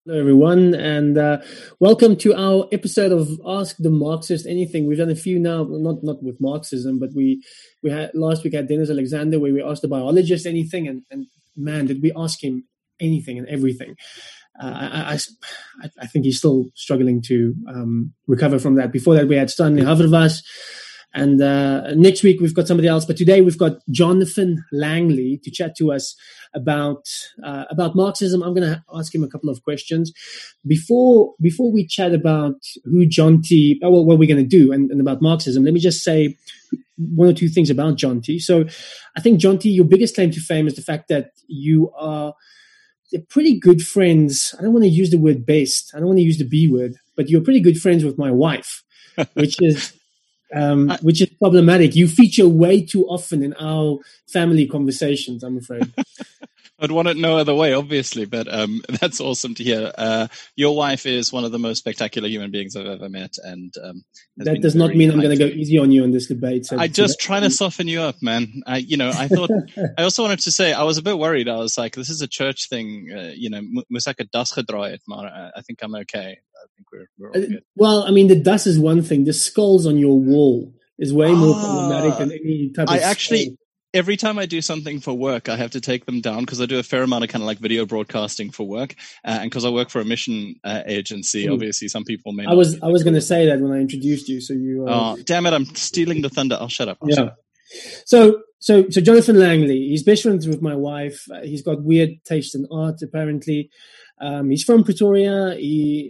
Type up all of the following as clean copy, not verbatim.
Hello, everyone, and welcome to our episode of Ask the Marxist Anything. We've done a few now, not with Marxism, but we had last week had Dennis Alexander, where we asked the biologist anything, and man, did we ask him anything and everything. I think he's still struggling to recover from that. Before that, we had Stanley Haverwas. And next week, we've got somebody else. But today, we've got Jonathan Langley to chat to us about Marxism. I'm going to ask him a couple of questions. Before we chat about who John T., what we're going to do and about Marxism, let me just say one or two things about John T. So I think, John T., your biggest claim to fame is the fact that you are pretty good friends. I don't want to use the word best. I don't want to use the B word, but you're pretty good friends with my wife, which is problematic. You feature way too often in our family conversations, I'm afraid. I'd want it no other way, obviously, but that's awesome to hear. Your wife is one of the most spectacular human beings I've ever met, and that does not mean I'm going to go easy on you in this debate. So I just try to soften you up, man. I thought I also wanted to say I was a bit worried. I was like, this is a church thing, moes ek 'n das gedraai het, maar I think I'm okay. I think we're all good. Well, I mean, the dust is one thing. The skulls on your wall is way more problematic than any type of skull. Every time I do something for work, I have to take them down because I do a fair amount of kind of like video broadcasting for work, and because I work for a mission agency. Obviously, some people may. I was going to say that when I introduced you. So you. Oh, damn it! I'm stealing the thunder. I'll shut up. So Jonathan Langley, he's best friends with my wife. He's got weird taste in art, apparently. He's from Pretoria. He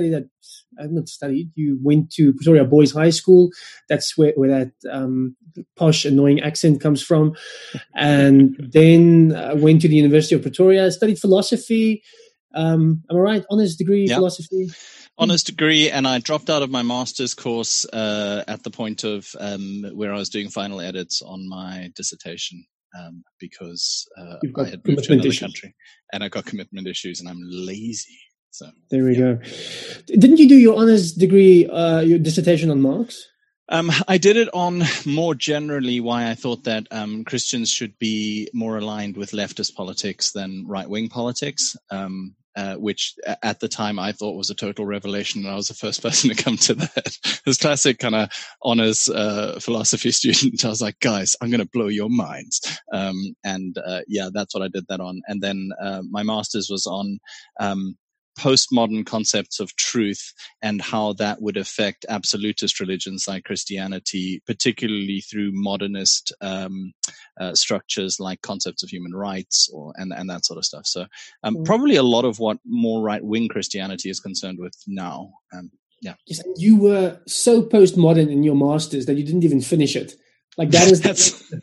You went to Pretoria Boys High School. That's where that posh, annoying accent comes from. And then went to the University of Pretoria, studied philosophy. Am I right? Honors degree, philosophy? Honors degree, and I dropped out of my master's course at the point of where I was doing final edits on my dissertation. Because I had moved to another country and I got commitment issues and I'm lazy. So there we go. Didn't you do your honors degree, your dissertation on Marx? I did it on more generally why I thought that Christians should be more aligned with leftist politics than right-wing politics. Which at the time I thought was a total revelation, and I was the first person to come to that. This classic kind of honors philosophy student. I was like, guys, I'm going to blow your minds. That's what I did that on. And then my master's was on postmodern concepts of truth and how that would affect absolutist religions like Christianity, particularly through modernist structures like concepts of human rights and that sort of stuff. So probably a lot of what more right-wing Christianity is concerned with now. You were so postmodern in your master's that you didn't even finish it. Like that is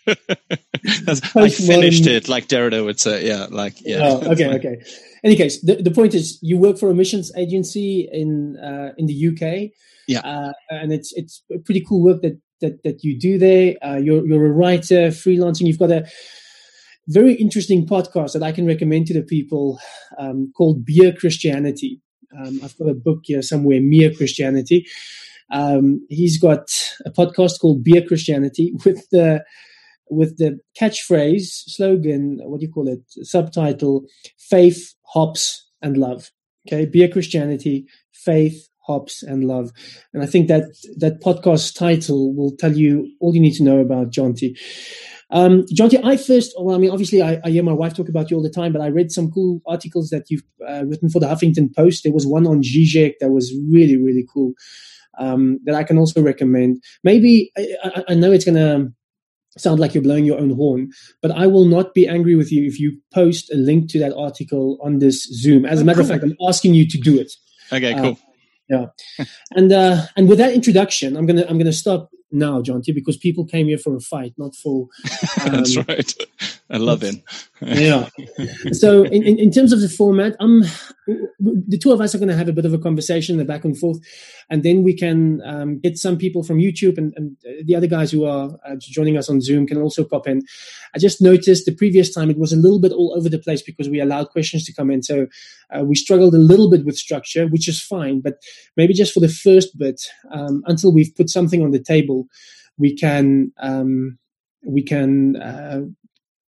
I finished it, like Derrida would say. Oh, okay. Any case, the point is, you work for a missions agency in the UK. And it's a pretty cool work that you do there. You're a writer, freelancing. You've got a very interesting podcast that I can recommend to the people called Beer Christianity. I've got a book here somewhere, Mere Christianity. He's got a podcast called Beer Christianity with the catchphrase, slogan, subtitle, Faith, Hops, and Love. Okay, Beer Christianity, Faith, Hops, and Love. And I think that podcast title will tell you all you need to know about John T. John T, obviously I hear my wife talk about you all the time, but I read some cool articles that you've written for the Huffington Post. There was one on Zizek that was really, really cool, that I can also recommend. Maybe, I know it's going to sound like you're blowing your own horn, but I will not be angry with you if you post a link to that article on this Zoom. As a matter of fact, I'm asking you to do it. Okay, cool. And with that introduction, I'm gonna stop now, John T, because people came here for a fight, not for. That's right. I love him. Yeah. So in terms of the format, the two of us are going to have a bit of a conversation, the back and forth, and then we can get some people from YouTube and the other guys who are joining us on Zoom can also pop in. I just noticed the previous time it was a little bit all over the place because we allowed questions to come in. So we struggled a little bit with structure, which is fine, but maybe just for the first bit, until we've put something on the table, we can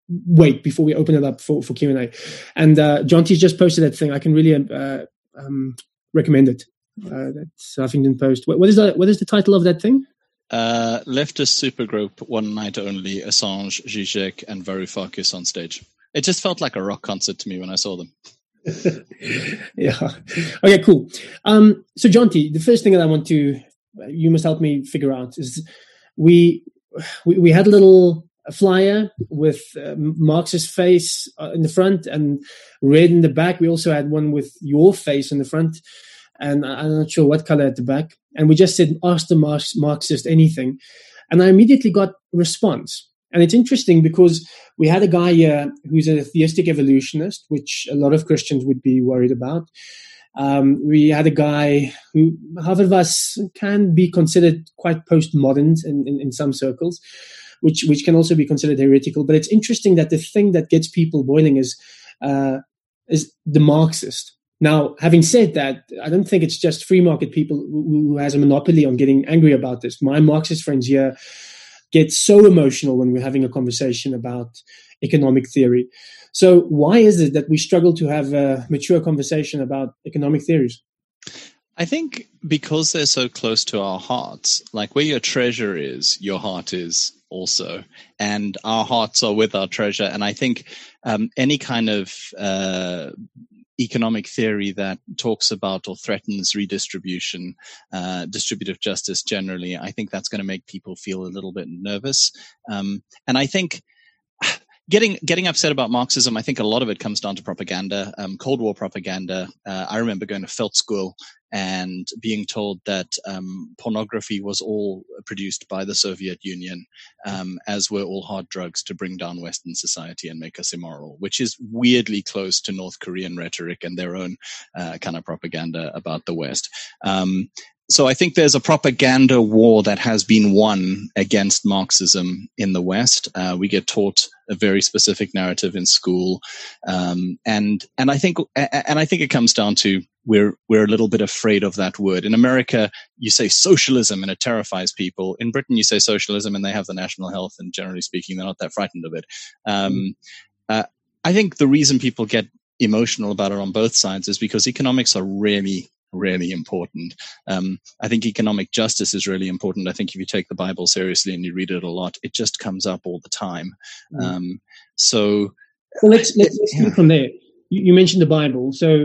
wait before we open it up for Q&A. And John T's just posted that thing. I can really recommend it. That's Huffington Post. What is the title of that thing? Leftist supergroup, one night only, Assange, Zizek, and Varoufakis on stage. It just felt like a rock concert to me when I saw them. Yeah. Okay, cool. So John T, the first thing that you must help me figure out is we had a little flyer with Marx's face in the front and red in the back. We also had one with your face in the front, and I'm not sure what color at the back. And we just said, ask the Marxist anything. And I immediately got a response. And it's interesting because we had a guy here who's a theistic evolutionist, which a lot of Christians would be worried about. We had a guy who, half of us can be considered quite postmodern in some circles, which can also be considered heretical. But it's interesting that the thing that gets people boiling is the Marxist. Now, having said that, I don't think it's just free market people who has a monopoly on getting angry about this. My Marxist friends here get so emotional when we're having a conversation about economic theory. So why is it that we struggle to have a mature conversation about economic theories? I think because they're so close to our hearts, like where your treasure is, your heart is also. And our hearts are with our treasure. And I think any kind of economic theory that talks about or threatens redistribution, distributive justice generally, I think that's going to make people feel a little bit nervous. And I think getting upset about Marxism, I think a lot of it comes down to propaganda, Cold War propaganda. I remember going to Felt School and being told that pornography was all produced by the Soviet Union, as were all hard drugs to bring down Western society and make us immoral, which is weirdly close to North Korean rhetoric and their own kind of propaganda about the West. So I think there's a propaganda war that has been won against Marxism in the West. We get taught a very specific narrative in school, and I think it comes down to we're a little bit afraid of that word. In America, you say socialism and it terrifies people. In Britain, you say socialism and they have the national health, and generally speaking, they're not that frightened of it. I think the reason people get emotional about it on both sides is because economics are really important. I think economic justice is really important. I think if you take the Bible seriously and you read it a lot, it just comes up all the time. So let's start from there. You mentioned the Bible. So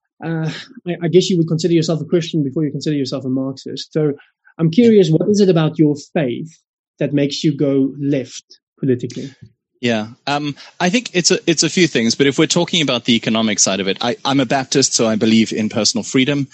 I guess you would consider yourself a Christian before you consider yourself a Marxist. So I'm curious, what is it about your faith that makes you go left politically? Yeah, I think it's a few things, but if we're talking about the economic side of it, I'm a Baptist, so I believe in personal freedom.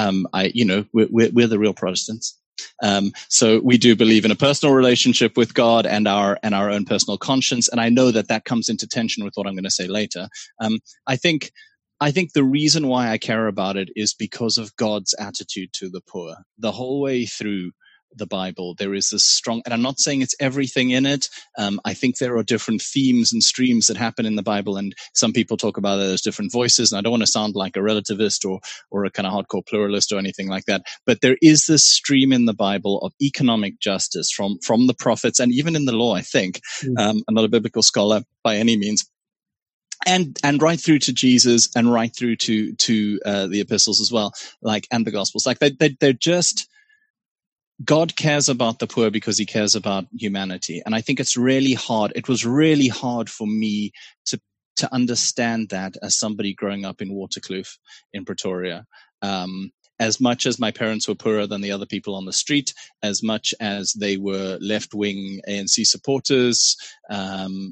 We're the real Protestants. So we do believe in a personal relationship with God and our own personal conscience. And I know that comes into tension with what I'm going to say later. I think the reason why I care about it is because of God's attitude to the poor. The whole way through the Bible, there is this strong, and I'm not saying it's everything in it. I think there are different themes and streams that happen in the Bible, and some people talk about it as different voices, and I don't want to sound like a relativist or a kind of hardcore pluralist or anything like that, but there is this stream in the Bible of economic justice from the prophets, and even in the law, I think. I'm not a biblical scholar by any means. And right through to Jesus, and right through to the epistles as well, and the Gospels. They're just, God cares about the poor because he cares about humanity. And I think it's really hard. It was really hard for me to understand that as somebody growing up in Waterkloof in Pretoria. As much as my parents were poorer than the other people on the street, as much as they were left-wing ANC supporters, all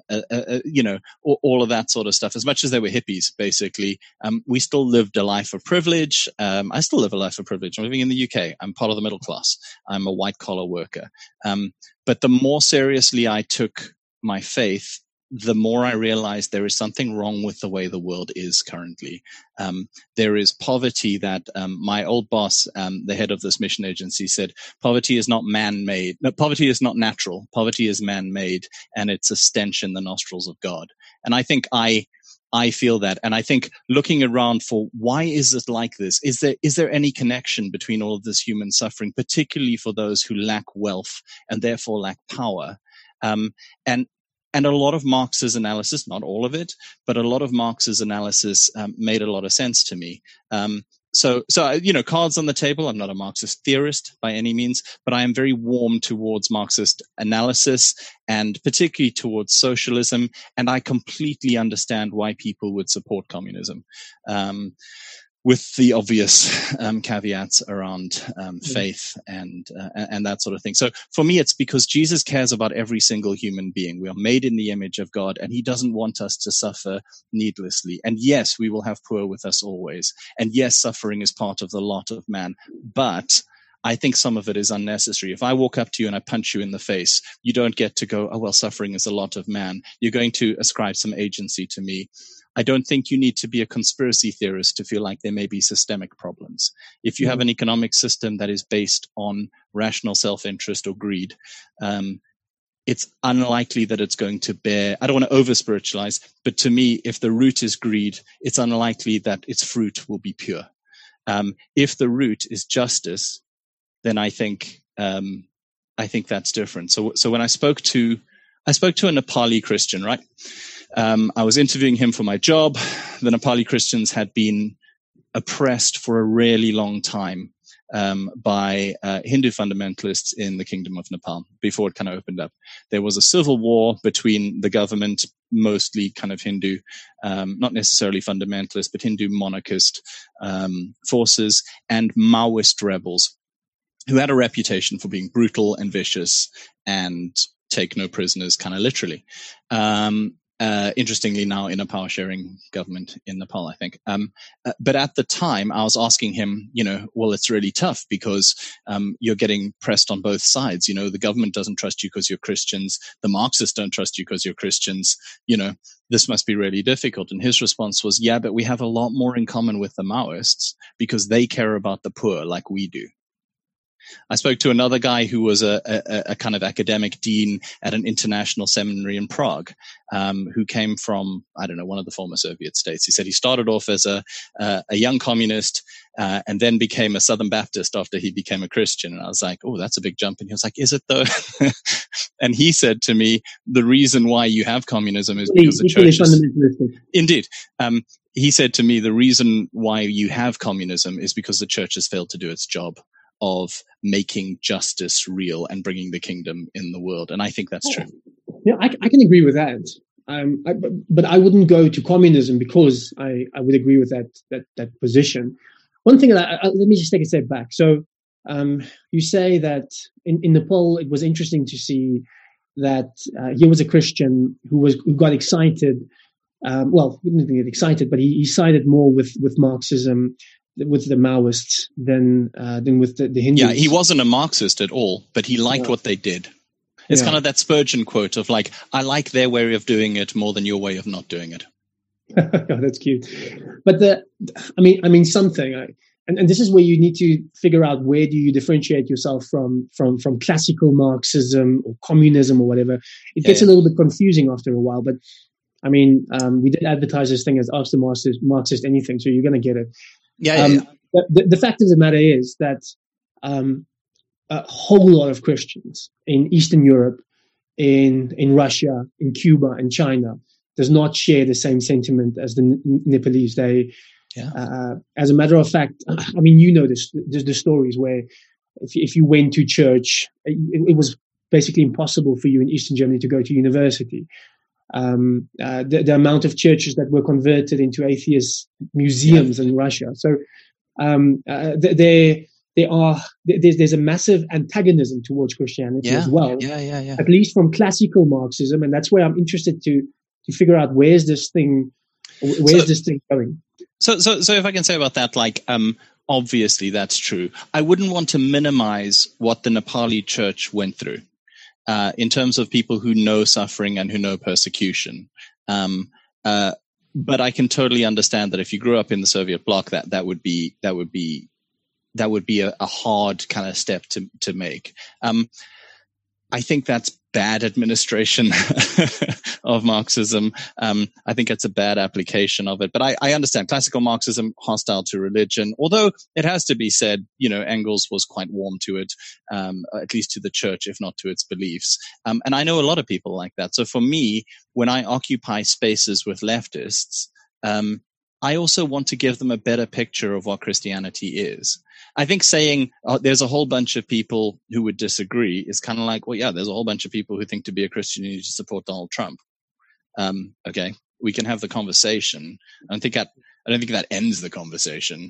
of that sort of stuff, as much as they were hippies, basically, we still lived a life of privilege. I still live a life of privilege. I'm living in the UK. I'm part of the middle class. I'm a white-collar worker. But the more seriously I took my faith, the more I realized there is something wrong with the way the world is currently. There is poverty that my old boss, the head of this mission agency, said, poverty is not man-made. No, poverty is not natural. Poverty is man-made, and it's a stench in the nostrils of God. And I think I feel that. And I think looking around for why is it like this? Is there any connection between all of this human suffering, particularly for those who lack wealth and therefore lack power? And And a lot of Marx's analysis, not all of it, but a lot of Marx's analysis made a lot of sense to me. So, cards on the table. I'm not a Marxist theorist by any means, but I am very warm towards Marxist analysis and particularly towards socialism. And I completely understand why people would support communism, with the obvious caveats around faith and that sort of thing. So for me, it's because Jesus cares about every single human being. We are made in the image of God, and he doesn't want us to suffer needlessly. And yes, we will have poor with us always. And yes, suffering is part of the lot of man. But I think some of it is unnecessary. If I walk up to you and I punch you in the face, you don't get to go, oh, well, suffering is a lot of man. You're going to ascribe some agency to me. I don't think you need to be a conspiracy theorist to feel like there may be systemic problems. If you have an economic system that is based on rational self-interest or greed, it's unlikely that it's going to bear, I don't want to over-spiritualize, but to me, if the root is greed, it's unlikely that its fruit will be pure. If the root is justice, then I think that's different. So when I spoke to a Nepali Christian, right? I was interviewing him for my job. The Nepali Christians had been oppressed for a really long time by Hindu fundamentalists in the Kingdom of Nepal before it kind of opened up. There was a civil war between the government, mostly kind of Hindu, not necessarily fundamentalist, but Hindu monarchist forces, and Maoist rebels who had a reputation for being brutal and vicious and take no prisoners, kind of literally. Interestingly, now in a power-sharing government in Nepal, I think. But at the time, I was asking him, well, it's really tough because you're getting pressed on both sides. The government doesn't trust you because you're Christians. The Marxists don't trust you because you're Christians. This must be really difficult. And his response was, yeah, but we have a lot more in common with the Maoists because they care about the poor like we do. I spoke to another guy who was a kind of academic dean at an international seminary in Prague, who came from, I don't know, one of the former Soviet states. He said he started off as a young communist and then became a Southern Baptist after he became a Christian. And I was like, oh, that's a big jump. And he was like, is it though? And he said to me, the reason why you have communism is because the church is... Indeed. He said to me, the reason why you have communism is because the church has failed to do its job of making justice real and bringing the kingdom in the world. And I think that's true. Yeah, I can agree with that. But I wouldn't go to communism because I would agree with that position. One thing, let me just take a step back. So you say that in Nepal, it was interesting to see that he was a Christian who got excited. Well, he didn't get excited, but he sided more with Marxism, with the Maoists than with the Hindus. Yeah, he wasn't a Marxist at all, but he liked what they did. It's kind of that Spurgeon quote of like, I like their way of doing it more than your way of not doing it. Oh, that's cute. But something, and this is where you need to figure out where do you differentiate yourself from classical Marxism or communism or whatever. It gets a little bit confusing after a while, but we did advertise this thing as Ask the Marxist Anything, so you're going to get it. The fact of the matter is that a whole lot of Christians in Eastern Europe, in Russia, in Cuba, and China does not share the same sentiment as the Nepalese. As a matter of fact, the stories where if you went to church, it was basically impossible for you in Eastern Germany to go to university. The amount of churches that were converted into atheist museums in Russia. So there's a massive antagonism towards Christianity as well. At least from classical Marxism, and that's where I'm interested to figure out where's this thing going. So if I can say about that, obviously that's true. I wouldn't want to minimize what the Nepali church went through. In terms of people who know suffering and who know persecution. But I can totally understand that if you grew up in the Soviet bloc, that would be a hard kind of step to make. I think that's bad administration of Marxism. I think it's a bad application of it. But I understand classical Marxism, hostile to religion, although it has to be said, Engels was quite warm to it, at least to the church, if not to its beliefs. And I know a lot of people like that. So for me, when I occupy spaces with leftists, I also want to give them a better picture of what Christianity is. I think saying there's a whole bunch of people who would disagree is kind of like, well, yeah, there's a whole bunch of people who think to be a Christian you need to support Donald Trump. Okay, we can have the conversation. I don't think that ends the conversation.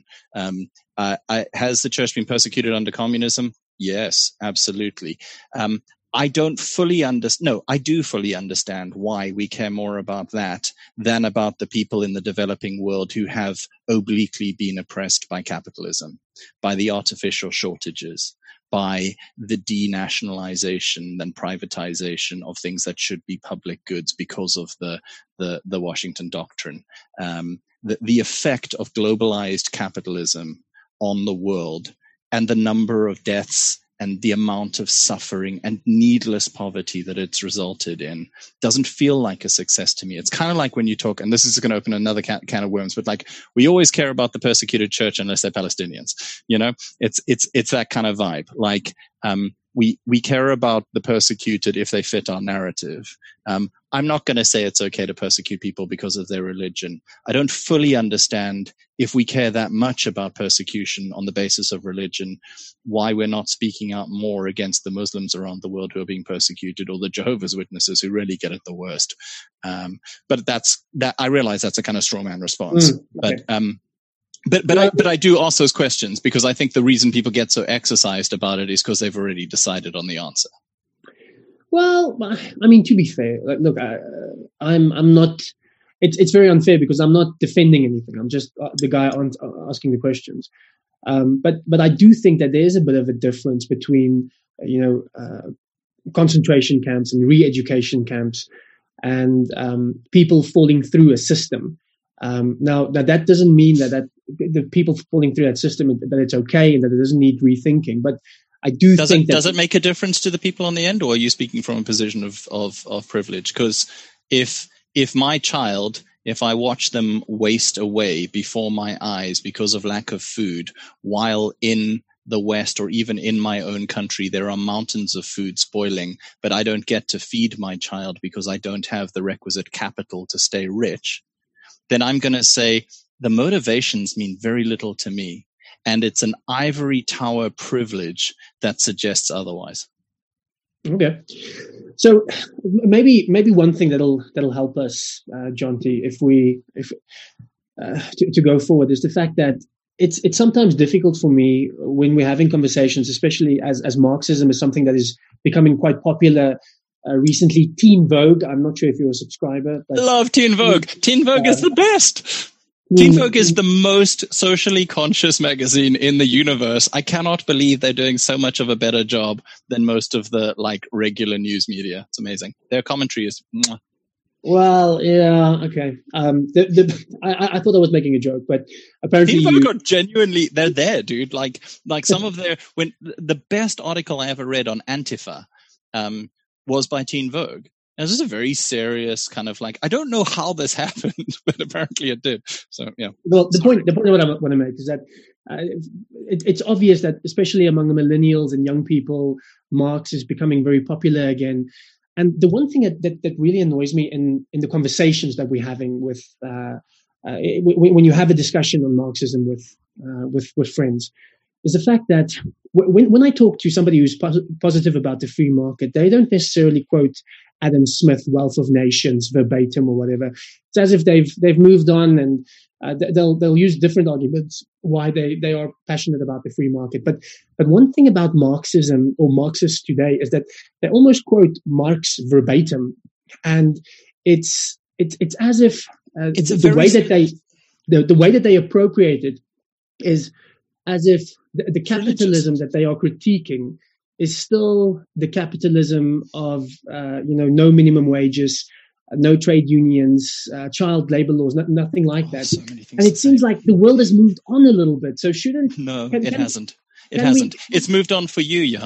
Has the church been persecuted under communism? Yes, absolutely. I do fully understand why we care more about that than about the people in the developing world who have obliquely been oppressed by capitalism, by the artificial shortages, by the denationalization and privatization of things that should be public goods because of the Washington Doctrine. The effect of globalized capitalism on the world and the number of deaths and the amount of suffering and needless poverty that it's resulted in doesn't feel like a success to me. It's kind of like when you talk, and this is going to open another can of worms, but like we always care about the persecuted church unless they're Palestinians. It's that kind of vibe. Like we care about the persecuted if they fit our narrative. I'm not going to say it's okay to persecute people because of their religion. I don't fully understand, if we care that much about persecution on the basis of religion, why we're not speaking out more against the Muslims around the world who are being persecuted, or the Jehovah's Witnesses who really get it the worst. But I realize that's a kind of straw man response. Okay. But I do ask those questions because I think the reason people get so exercised about it is because they've already decided on the answer. Well, I mean, to be fair, look, I'm not. It's very unfair because I'm not defending anything. I'm just the guy asking the questions. But I do think that there is a bit of a difference between concentration camps and re-education camps and people falling through a system. Now that doesn't mean that the people falling through that system that it's okay and that it doesn't need rethinking, but I do think that... Does it make a difference to the people on the end, or are you speaking from a position of privilege? Because if my child, if I watch them waste away before my eyes because of lack of food, while in the West or even in my own country there are mountains of food spoiling, but I don't get to feed my child because I don't have the requisite capital to stay rich, then I'm going to say the motivations mean very little to me. And it's an ivory tower privilege that suggests otherwise. Okay, so maybe one thing that'll help us, Jonty, to go forward is the fact that it's sometimes difficult for me when we're having conversations, especially as Marxism is something that is becoming quite popular. Recently, Teen Vogue. I'm not sure if you're a subscriber. But love Teen Vogue. Teen Vogue is the best. Teen Vogue is the most socially conscious magazine in the universe. I cannot believe they're doing so much of a better job than most of the regular news media. It's amazing. Their commentary is. Mwah. Well, yeah, okay. I thought I was making a joke, but apparently Teen Vogue are genuinely, they're there, dude. Like some of their the best article I ever read on Antifa was by Teen Vogue. Now, this is a very serious kind of I don't know how this happened, but apparently it did. So, yeah. Well, the point what I want to make is that it's obvious that, especially among the millennials and young people, Marx is becoming very popular again. And the one thing that really annoys me in the conversations that we're having with when you have a discussion on Marxism with friends, is the fact that when I talk to somebody who's positive about the free market, they don't necessarily quote Adam Smith, Wealth of Nations, verbatim or whatever. It's as if they've moved on, and they'll use different arguments why they are passionate about the free market. But one thing about Marxism or Marxists today is that they almost quote Marx verbatim, and it's as if the way that they appropriate it is as if the capitalism that they are critiquing is still the capitalism of no minimum wages, no trade unions, child labor laws, nothing like that. So and it seems like the world has moved on a little bit. So shouldn't? No, it hasn't. It hasn't. It's moved on for you, Johan.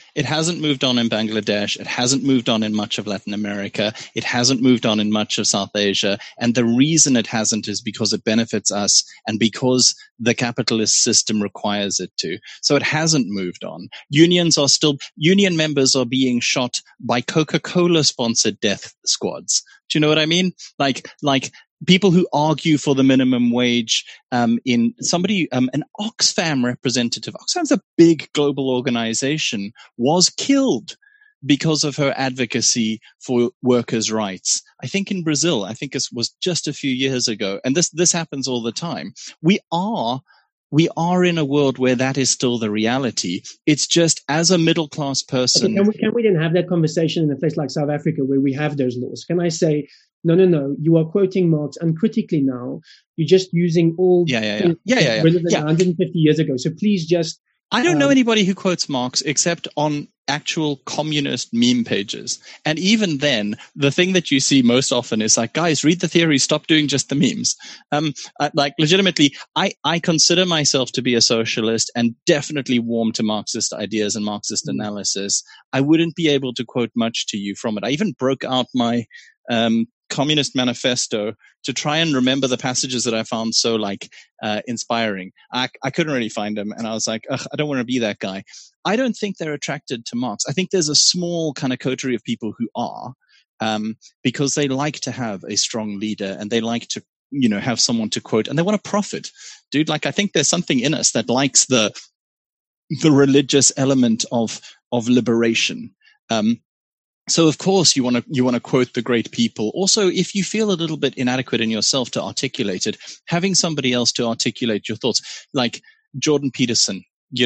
It hasn't moved on in Bangladesh. It hasn't moved on in much of Latin America. It hasn't moved on in much of South Asia. And the reason it hasn't is because it benefits us and because the capitalist system requires it to. So it hasn't moved on. Union members are being shot by Coca-Cola sponsored death squads. Do you know what I mean? Like people who argue for the minimum wage, an Oxfam representative, Oxfam's a big global organization, was killed because of her advocacy for workers' rights. I think in Brazil, it was just a few years ago. And this happens all the time. We are in a world where that is still the reality. It's just as a middle class person. Okay, can we then have that conversation in a place like South Africa where we have those laws? Can I say, no, you are quoting Marx uncritically now. You're just using all relevant 150 years ago. So please just... I don't know anybody who quotes Marx except on actual communist meme pages. And even then, the thing that you see most often is like, guys, read the theory, stop doing just the memes. Legitimately, I consider myself to be a socialist and definitely warm to Marxist ideas and Marxist analysis. I wouldn't be able to quote much to you from it. I even broke out my Communist Manifesto to try and remember the passages that I found so inspiring. I couldn't really find them, and I was like, I don't want to be that guy. I don't think they're attracted to Marx. I think there's a small kind of coterie of people who are, because they like to have a strong leader and they like to, have someone to quote, and they want to profit. Dude, I think there's something in us that likes the religious element of liberation. So of course you want to quote the great people. Also, if you feel a little bit inadequate in yourself to articulate it, having somebody else to articulate your thoughts, like Jordan Peterson,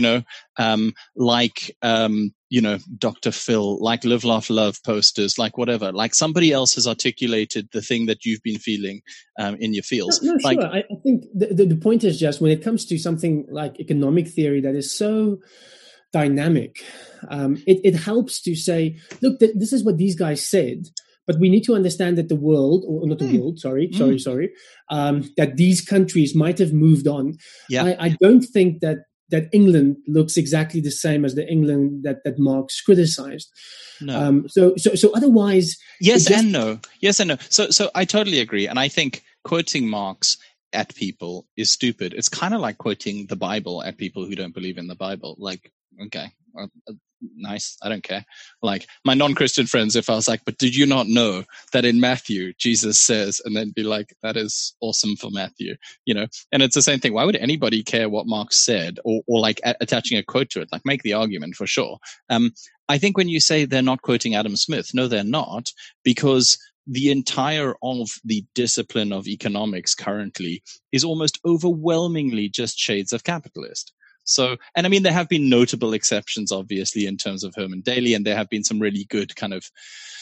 Dr. Phil, like Live, Laugh, Love posters, like whatever, like somebody else has articulated the thing that you've been feeling in your feels. No, sure. I think the point is just when it comes to something like economic theory that is so dynamic, it helps to say, look, this is what these guys said, but we need to understand that the world, or not the world, that these countries might have moved on. Yeah. I don't think that England looks exactly the same as the England that Marx criticized. No. So otherwise, yes and no. So I totally agree, and I think quoting Marx at people is stupid. It's kind of like quoting the Bible at people who don't believe in the Bible. Like, okay, nice, I don't care. Like my non-Christian friends, if I was like, but did you not know that in Matthew Jesus says, and then be like, that is awesome for Matthew, and it's the same thing. Why would anybody care what Marx said, or like attaching a quote to it? Like, make the argument for sure. I think when you say they're not quoting Adam Smith, no, they're not, because the entire of the discipline of economics currently is almost overwhelmingly just shades of capitalist. So, and I mean, there have been notable exceptions, obviously, in terms of Herman Daly, and there have been some really good kind of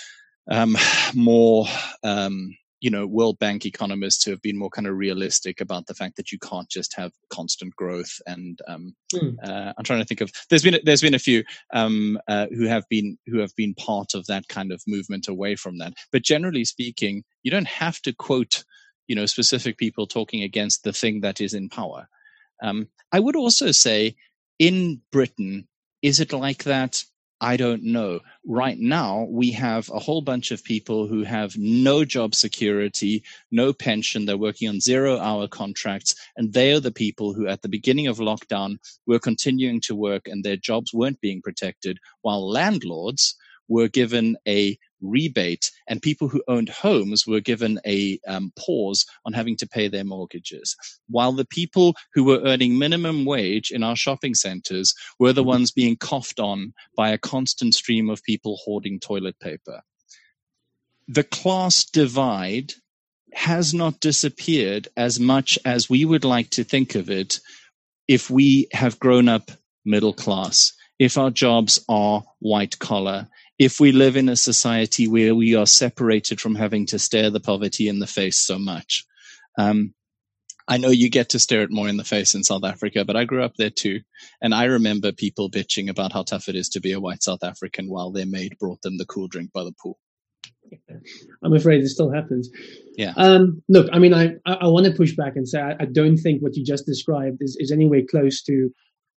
more, World Bank economists who have been more kind of realistic about the fact that you can't just have constant growth. And I'm trying to think of, there's been a few who have been part of that kind of movement away from that. But generally speaking, you don't have to quote, specific people talking against the thing that is in power. I would also say in Britain, is it like that? I don't know. Right now, we have a whole bunch of people who have no job security, no pension. They're working on 0-hour contracts. And they are the people who at the beginning of lockdown were continuing to work and their jobs weren't being protected, while landlords were given a rebate and people who owned homes were given a pause on having to pay their mortgages, while the people who were earning minimum wage in our shopping centers were the ones being coughed on by a constant stream of people hoarding toilet paper. The class divide has not disappeared as much as we would like to think of it if we have grown up middle class, if our jobs are white collar, if we live in a society where we are separated from having to stare the poverty in the face so much. I know you get to stare it more in the face in South Africa, but I grew up there too. And I remember people bitching about how tough it is to be a white South African while their maid brought them the cool drink by the pool. I'm afraid it still happens. Yeah. Look, I mean, I want to push back and say I don't think what you just described is anywhere close to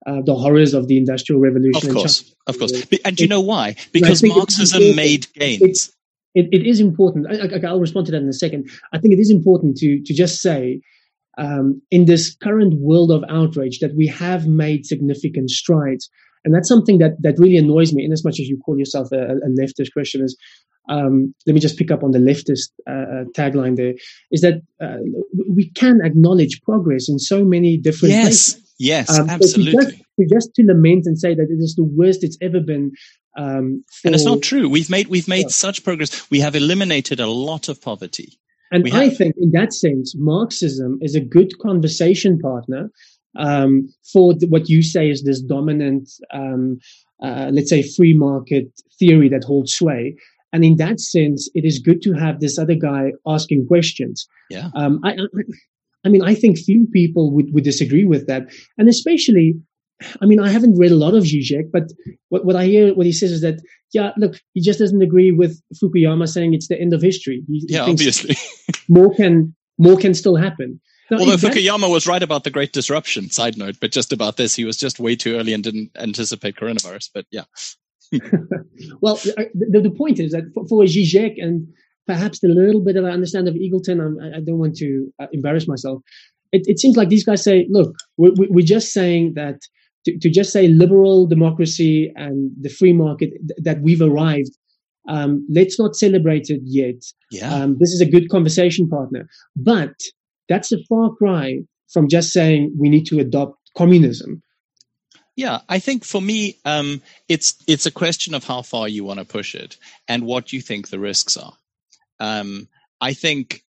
the horrors of the Industrial Revolution. Of course. And do you know why? Because Marxism made gains. It is important. I'll respond to that in a second. I think it is important to just say, in this current world of outrage, that we have made significant strides. And that's something that really annoys me, in as much as you call yourself a leftist Christian. Let me just pick up on the leftist tagline there, is that we can acknowledge progress in so many different places. Yes, absolutely. Just to lament and say that it is the worst it's ever been. And it's not true. We've made such progress. We have eliminated a lot of poverty. And I think in that sense, Marxism is a good conversation partner for what you say is this dominant, let's say, free market theory that holds sway. And in that sense, it is good to have this other guy asking questions. Yeah. I mean, I think few people would disagree with that. And especially, I mean, I haven't read a lot of Zizek, but what I hear, what he says is that, yeah, look, he just doesn't agree with Fukuyama saying it's the end of history. He obviously. more can still happen. Now, although Fukuyama was right about the Great Disruption, side note, but just about this, he was just way too early and didn't anticipate coronavirus, but yeah. Well, the point is that for Zizek and perhaps the little bit that I understand of Eagleton, I don't want to embarrass myself. It seems like these guys say, look, we're just saying that to just say liberal democracy and the free market, that we've arrived. Let's not celebrate it yet. Yeah. This is a good conversation partner. But that's a far cry from just saying we need to adopt communism. Yeah, I think for me, it's a question of how far you want to push it and what you think the risks are. I think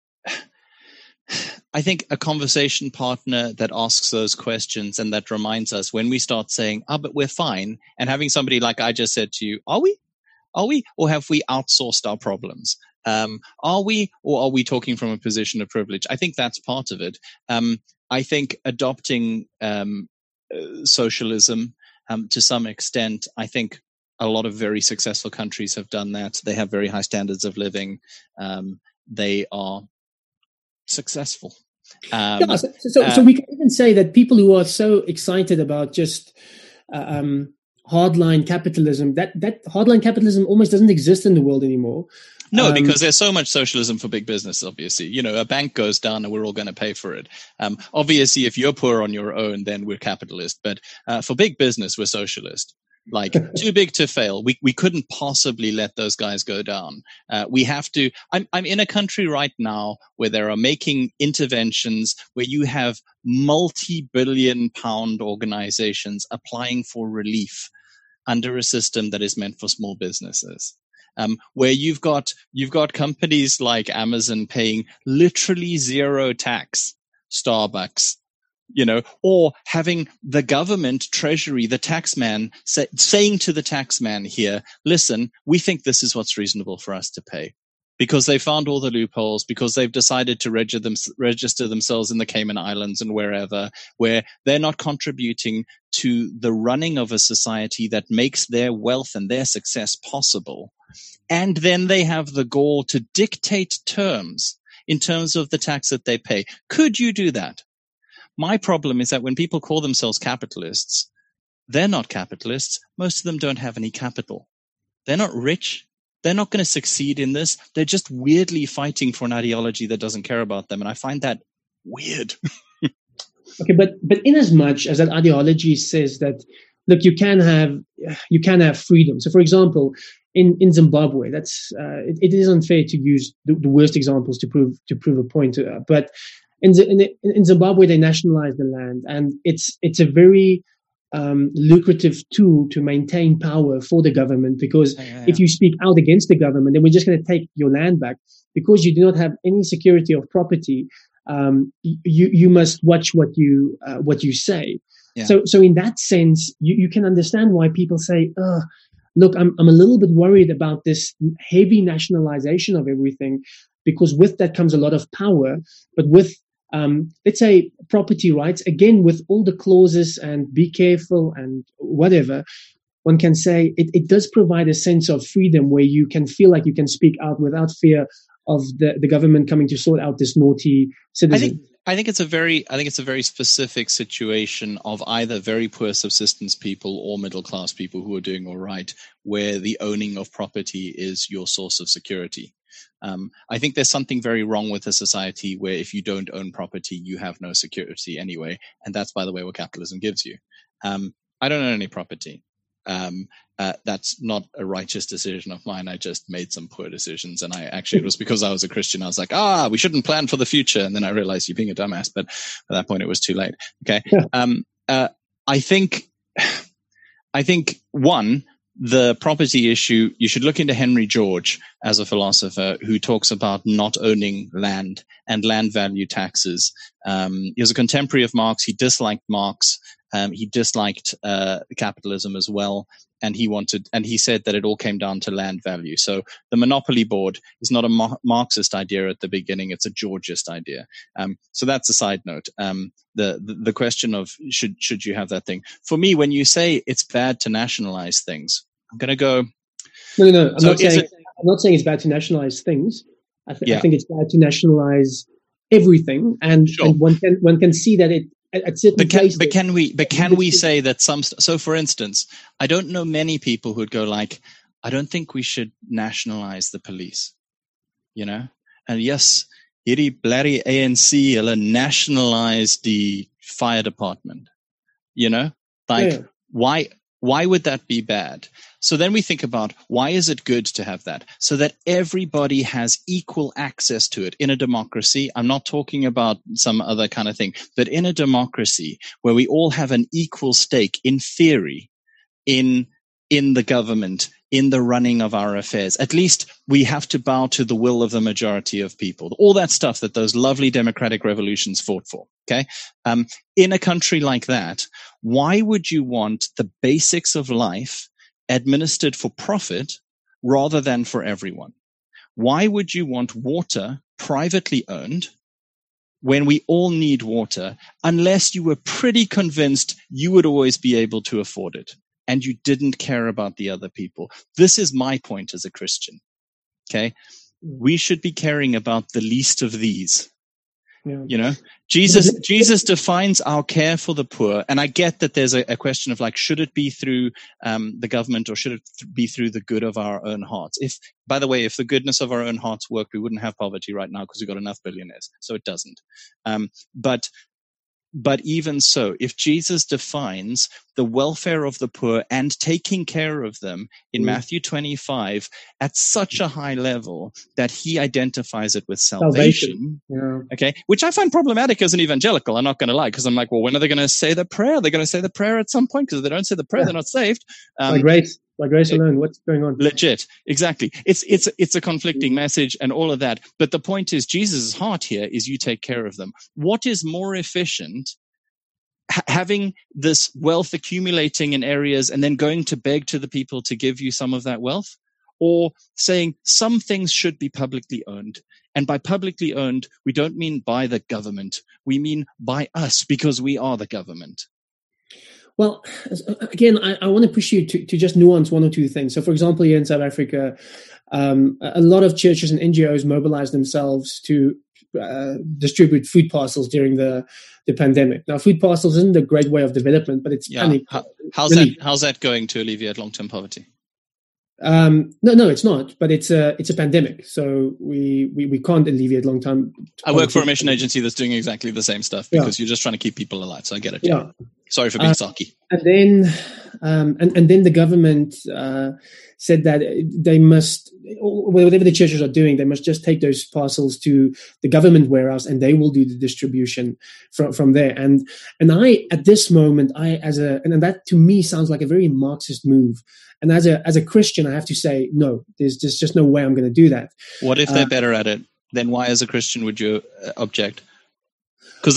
a conversation partner that asks those questions and that reminds us when we start saying, but we're fine, and having somebody like I just said to you, are we? Or have we outsourced our problems? Are we, or are we talking from a position of privilege? I think that's part of it. I think adopting socialism to some extent, I think a lot of very successful countries have done that. They have very high standards of living. They are successful. So we can even say that people who are so excited about just hardline capitalism, that hardline capitalism almost doesn't exist in the world anymore. No, because there's so much socialism for big business, obviously. You know, a bank goes down and we're all going to pay for it. Obviously, if you're poor on your own, then we're capitalist. But for big business, we're socialist. Like, too big to fail. We couldn't possibly let those guys go down. We have to. I'm in a country right now where they are making interventions where you have multi-billion-pound organizations applying for relief under a system that is meant for small businesses. Where you've got companies like Amazon paying literally zero tax, Starbucks, you know, or having the government, Treasury, the taxman saying to the taxman here, listen, we think this is what's reasonable for us to pay. Because they found all the loopholes, because they've decided to register themselves in the Cayman Islands and wherever, where they're not contributing to the running of a society that makes their wealth and their success possible. And then they have the gall to dictate terms in terms of the tax that they pay. Could you do that? My problem is that when people call themselves capitalists, they're not capitalists. Most of them don't have any capital. They're not rich. They're not going to succeed in this. They're just weirdly fighting for an ideology that doesn't care about them. And I find that weird. Okay, but in as much as that ideology says that, look, you can have freedom. So, for example, in Zimbabwe, that's it is unfair to use the worst examples to prove a point. But in Zimbabwe, they nationalized the land, and it's a very lucrative tool to maintain power for the government, because if you speak out against the government, then we're just going to take your land back. Because you do not have any security of property, you must watch what you say. Yeah. So in that sense, you can understand why people say, look, I'm a little bit worried about this heavy nationalization of everything, because with that comes a lot of power, but with let's say property rights, again, with all the clauses and be careful and whatever, one can say it does provide a sense of freedom where you can feel like you can speak out without fear of the government coming to sort out this naughty citizen. I think it's a very specific situation of either very poor subsistence people or middle class people who are doing all right, where the owning of property is your source of security. I think there's something very wrong with a society where if you don't own property, you have no security anyway, and that's, by the way, what capitalism gives you. I don't own any property. That's not a righteous decision of mine. I just made some poor decisions, and it was because I was a Christian. I was like, we shouldn't plan for the future, and then I realized you're being a dumbass. But at that point, it was too late. Okay, yeah. I think one, the property issue, you should look into Henry George as a philosopher who talks about not owning land and land value taxes. He was a contemporary of Marx. He disliked Marx. He disliked capitalism as well, and he said that it all came down to land value. So the monopoly board is not a Marxist idea at the beginning; it's a Georgist idea. So that's a side note. The question of should you have that thing? For me, when you say it's bad to nationalize things, I'm going to go. No. I'm not saying it's bad to nationalize things. I think it's bad to nationalize everything, and one can see that it. At certain places. But can we say that so for instance, I don't know many people who'd go like, I don't think we should nationalize the police, and yes, hierdie blerrie ANC hulle nationalize the fire department, why would that be bad? So then we think about, why is it good to have that? So that everybody has equal access to it in a democracy. I'm not talking about some other kind of thing, but in a democracy where we all have an equal stake, in theory, in the government, in the running of our affairs. At least we have to bow to the will of the majority of people. All that stuff that those lovely democratic revolutions fought for. Okay. In a country like that, why would you want the basics of life administered for profit rather than for everyone? Why would you want water privately owned when we all need water, unless you were pretty convinced you would always be able to afford it and you didn't care about the other people? This is my point as a Christian. Okay. We should be caring about the least of these. Yeah. Jesus defines our care for the poor. And I get that there's a question of like, should it be through the government or should it be through the good of our own hearts? By the way, if the goodness of our own hearts worked, we wouldn't have poverty right now because we've got enough billionaires. So it doesn't. But even so, if Jesus defines the welfare of the poor and taking care of them in Matthew 25 at such a high level that he identifies it with salvation. Yeah. Okay, which I find problematic as an evangelical, I'm not going to lie, because I'm like, well, when are they going to say the prayer? They're going to say the prayer at some point, because if they don't say the prayer, they're not saved. By grace alone. What's going on? Legit. Exactly. It's a conflicting message and all of that. But the point is, Jesus' heart here is you take care of them. What is more efficient? Having this wealth accumulating in areas and then going to beg to the people to give you some of that wealth? Or saying some things should be publicly owned. And by publicly owned, we don't mean by the government. We mean by us, because we are the government. Well, again, I want to push you to just nuance one or two things. So, for example, here in South Africa, a lot of churches and NGOs mobilized themselves to distribute food parcels during the pandemic. Now, food parcels isn't a great way of development, but it's panic. How's that going to alleviate long-term poverty? No, it's not. But it's a pandemic, so we can't alleviate long-term. I work for a mission agency that's doing exactly the same stuff because you're just trying to keep people alive. So I get it. Yeah. Sorry for being sarky. And then, and then the government said that they must, whatever the churches are doing, they must just take those parcels to the government warehouse, and they will do the distribution from there. And I, at this moment, and that to me sounds like a very Marxist move. And as a Christian, I have to say, no, there's just no way I'm going to do that. What if they're better at it? Then why, as a Christian, would you object? Because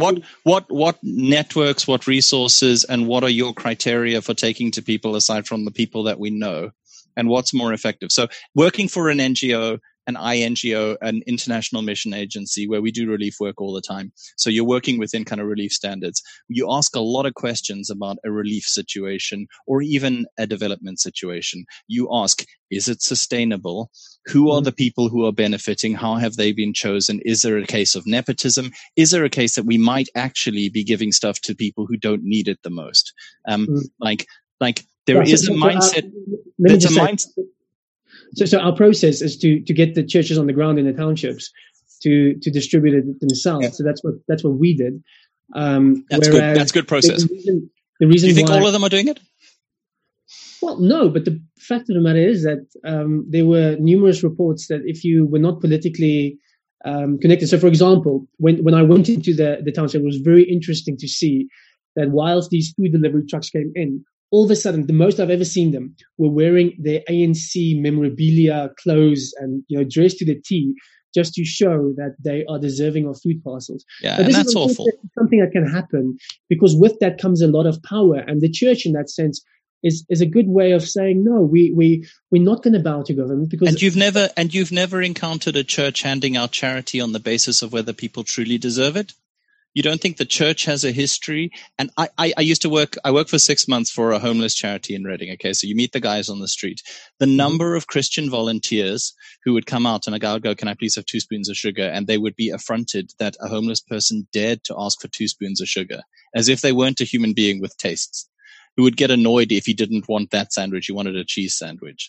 what networks, what resources, and what are your criteria for taking to people aside from the people that we know? And what's more effective? So working for an NGO, an INGO, an international mission agency where we do relief work all the time. So you're working within kind of relief standards. You ask a lot of questions about a relief situation or even a development situation. You ask, is it sustainable? Who are the people who are benefiting? How have they been chosen? Is there a case of nepotism? Is there a case that we might actually be giving stuff to people who don't need it the most? Like there is a mindset. There's a mindset. So our process is to get the churches on the ground in the townships to distribute it themselves. Yeah. So that's what we did. That's good. That's good process. The reason do you think why, all of them are doing it? Well, no, but the fact of the matter is that there were numerous reports that if you were not politically connected, so for example, when I went into the township, it was very interesting to see that whilst these food delivery trucks came in, all of a sudden, the most I've ever seen them were wearing their ANC memorabilia, clothes, and dressed to the T, just to show that they are deserving of food parcels. Yeah, and that's awful. Something that can happen, because with that comes a lot of power, and the church, in that sense, is a good way of saying no. We're not going to bow to government because. And you've never encountered a church handing out charity on the basis of whether people truly deserve it. You don't think the church has a history? And I used to work for 6 months for a homeless charity in Reading. Okay. So you meet the guys on the street. The number of Christian volunteers who would come out and a guy would go, "Can I please have 2 spoons of sugar?" And they would be affronted that a homeless person dared to ask for 2 spoons of sugar, as if they weren't a human being with tastes, who would get annoyed if he didn't want that sandwich. He wanted a cheese sandwich.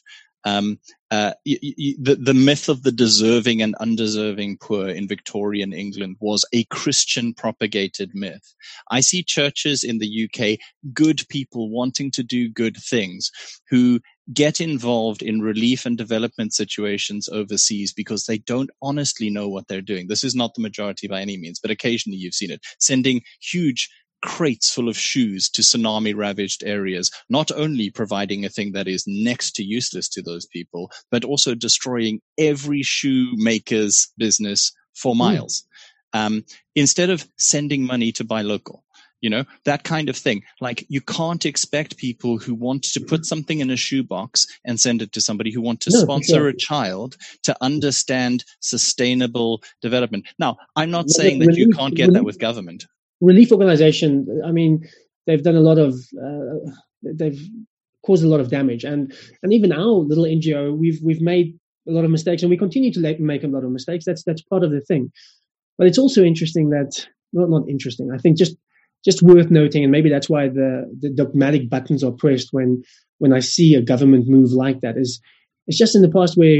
The myth of the deserving and undeserving poor in Victorian England was a Christian propagated myth. I see churches in the UK, good people wanting to do good things, who get involved in relief and development situations overseas because they don't honestly know what they're doing. This is not the majority by any means, but occasionally you've seen it. Sending huge crates full of shoes to tsunami-ravaged areas, not only providing a thing that is next to useless to those people, but also destroying every shoemaker's business for miles. Instead of sending money to buy local, that kind of thing. Like, you can't expect people who want to put something in a shoebox and send it to somebody who want to sponsor a child to understand sustainable development. Now, I'm not saying that you can't get that with government. Relief organization, I mean, they've done a lot of, they've caused a lot of damage, and even our little NGO, we've made a lot of mistakes, and we continue to make a lot of mistakes. That's part of the thing. But it's also interesting that, not interesting, I think just worth noting, and maybe that's why the dogmatic buttons are pressed when I see a government move like that. It's just in the past where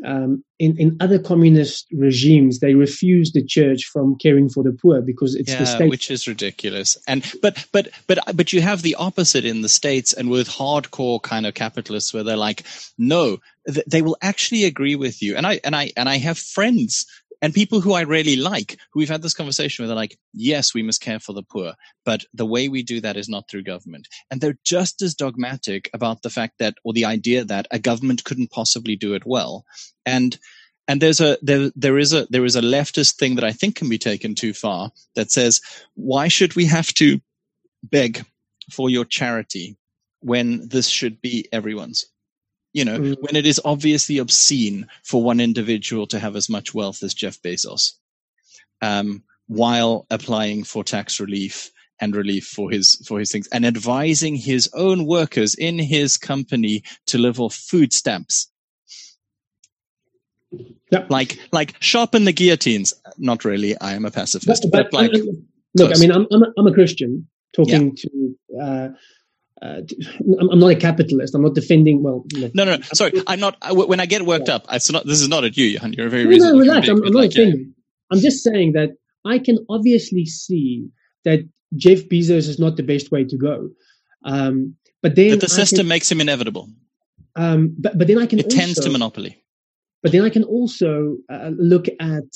in other communist regimes, they refuse the church from caring for the poor because it's the state, which is ridiculous. And but you have the opposite in the States, and with hardcore kind of capitalists where they're like, no, they will actually agree with you. And I have friends and people who I really like, who we've had this conversation with, are like, yes, we must care for the poor, but the way we do that is not through government. And they're just as dogmatic about the fact that, or the idea that, a government couldn't possibly do it well. And there is a leftist thing that I think can be taken too far that says, why should we have to beg for your charity when this should be everyone's? When it is obviously obscene for one individual to have as much wealth as Jeff Bezos, while applying for tax relief and relief for his things, and advising his own workers in his company to live off food stamps. Yep. Like sharpen the guillotines. Not really. I am a pacifist, but look, close. I mean, I'm a Christian talking to. I'm not a capitalist. I'm not defending. Well, no. Sorry, I'm not. When I get worked up, this is not at you, Johan. You're a very reasonable. No, relax. I'm not offending. I'm just saying that I can obviously see that Jeff Bezos is not the best way to go. But the system makes him inevitable. But then I can. It tends to monopoly. But then I can also look at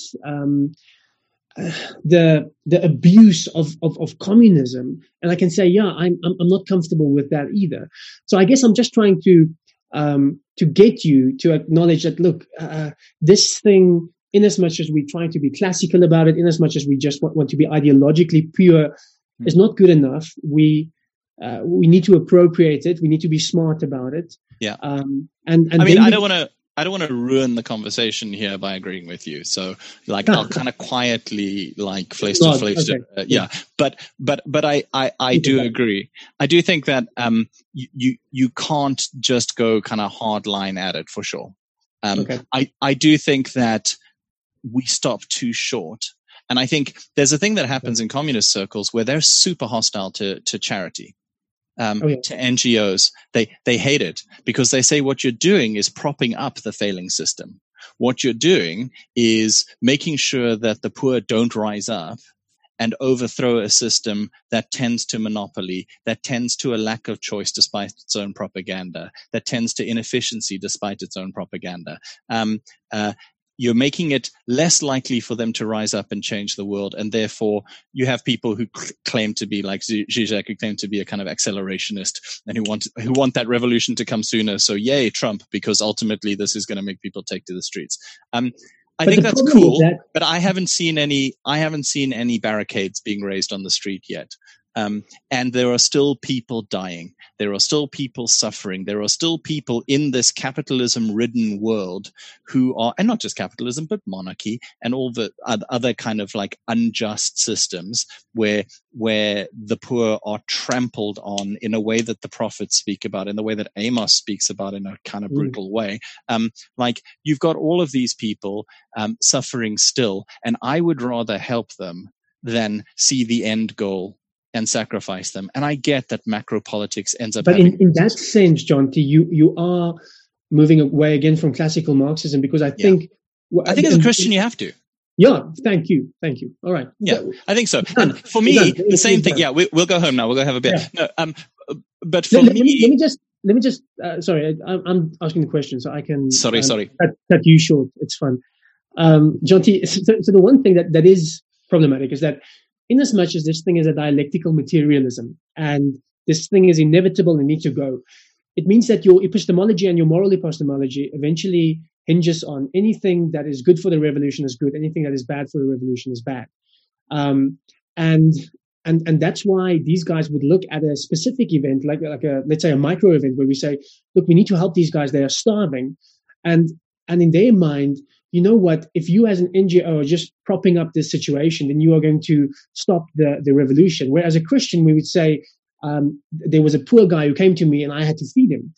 the abuse of communism, and I can say, yeah, I'm not comfortable with that either. So I guess I'm just trying to get you to acknowledge that, look, this thing, in as much as we try to be classical about it, in as much as we just want to be ideologically pure, is not good enough. We need to appropriate it. We need to be smart about it. Yeah. And I mean, I don't want to ruin the conversation here by agreeing with you. So, I'll kind of quietly, face to face. Yeah. But I do agree. I do think that you can't just go kind of hard line at it, for sure. I do think that we stop too short. And I think there's a thing that happens in communist circles where they're super hostile to charity, to NGOs. They hate it because they say what you're doing is propping up the failing system. What you're doing is making sure that the poor don't rise up and overthrow a system that tends to monopoly, that tends to a lack of choice despite its own propaganda, that tends to inefficiency despite its own propaganda. You're making it less likely for them to rise up and change the world, and therefore you have people who claim to be like Zizek, who claim to be a kind of accelerationist and who want that revolution to come sooner. So yay, Trump, because ultimately this is going to make people take to the streets. I think that's cool, but I haven't seen any barricades being raised on the street yet. And there are still people dying. There are still people suffering. There are still people in this capitalism-ridden world who are, and not just capitalism, but monarchy and all the other kind of like unjust systems where the poor are trampled on in a way that the prophets speak about, in the way that Amos speaks about in a kind of brutal way. Like you've got all of these people suffering still, and I would rather help them than see the end goal and sacrifice them. And I get that macro politics ends up. But in that sense, Jonty, you are moving away again from classical Marxism, because I think as a Christian you have to. Yeah, thank you. All right. Yeah, I think so. And for me, the same thing. Yeah, we'll go home now. We'll go have a beer. Yeah. No, but for me, let me just. Sorry, I'm asking the question, so I can. Sorry. Cut you short. It's fun. Jonty, so the one thing that is problematic is that, in as much as this thing is a dialectical materialism and this thing is inevitable and needs to go, it means that your epistemology and your moral epistemology eventually hinges on anything that is good for the revolution is good, anything that is bad for the revolution is bad. And that's why these guys would look at a specific event, like a, let's say, a micro event, where we say, look, we need to help these guys, they are starving. And in their mind, you know what, if you as an NGO are just propping up this situation, then you are going to stop the revolution. Whereas a Christian, we would say, there was a poor guy who came to me and I had to feed him.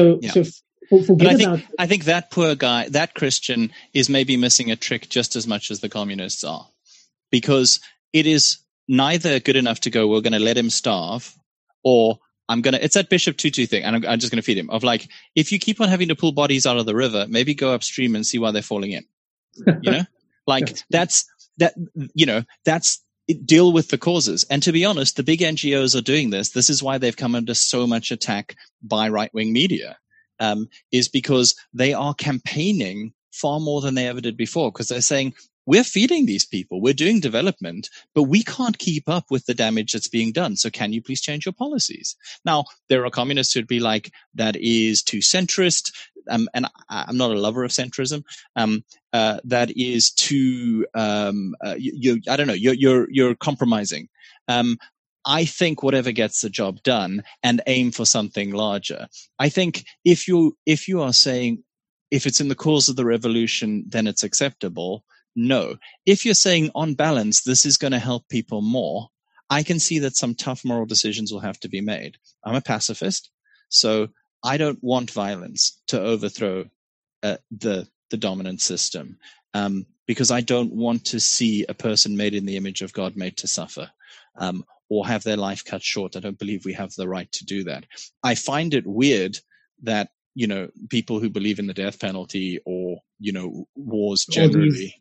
I think that poor guy, that Christian, is maybe missing a trick just as much as the communists are. Because it is neither good enough to go, we're going to let him starve, or it's that Bishop Tutu thing, and I'm just going to feed him. Of like, if you keep on having to pull bodies out of the river, maybe go upstream and see why they're falling in. You know, like that's deal with the causes. And to be honest, the big NGOs are doing this. This is why they've come under so much attack by right-wing media, is because they are campaigning far more than they ever did before, because they're saying, we're feeding these people, we're doing development, but we can't keep up with the damage that's being done. So can you please change your policies? Now, there are communists who'd be like, that is too centrist. And I'm not a lover of centrism. That is too, I don't know, you're compromising. I think whatever gets the job done, and aim for something larger. I think if you are saying, if it's in the cause of the revolution, then it's acceptable. No. If you're saying, on balance, this is going to help people more, I can see that some tough moral decisions will have to be made. I'm a pacifist, so I don't want violence to overthrow the dominant system, because I don't want to see a person made in the image of God made to suffer, or have their life cut short. I don't believe we have the right to do that. I find it weird that, you know, people who believe in the death penalty or, you know, wars generally,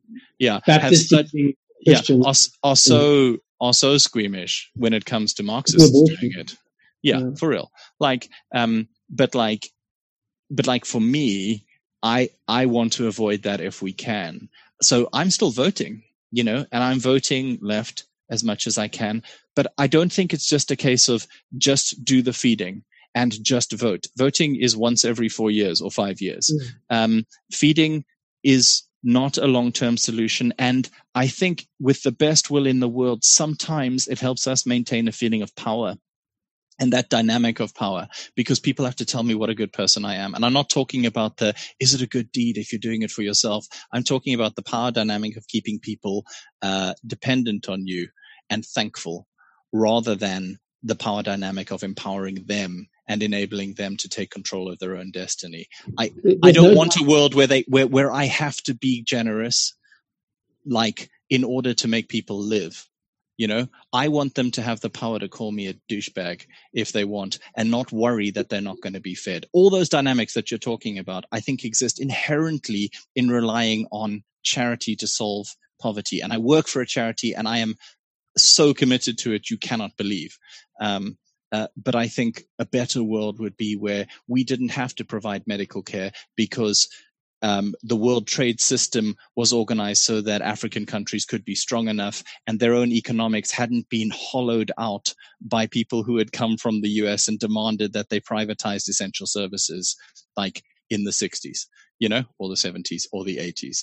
are so squeamish when it comes to Marxists doing it. Yeah, for real. Like, but for me, I want to avoid that if we can. So I'm still voting, you know, and I'm voting left as much as I can. But I don't think it's just a case of just do the feeding and just vote. Voting is once every 4 years or 5 years. Feeding is not a long-term solution. And I think with the best will in the world, sometimes it helps us maintain a feeling of power and that dynamic of power, because people have to tell me what a good person I am. And I'm not talking about is it a good deed if you're doing it for yourself? I'm talking about the power dynamic of keeping people dependent on you and thankful, rather than the power dynamic of empowering them and enabling them to take control of their own destiny. I don't want a world where I have to be generous, like, in order to make people live. You know, I want them to have the power to call me a douchebag if they want, and not worry that they're not going to be fed. All those dynamics that you're talking about, I think, exist inherently in relying on charity to solve poverty. And I work for a charity, and I am so committed to it, you cannot believe. But I think a better world would be where we didn't have to provide medical care because the world trade system was organized so that African countries could be strong enough and their own economics hadn't been hollowed out by people who had come from the US and demanded that they privatized essential services, like in the 60s, you know, or the 70s or the 80s.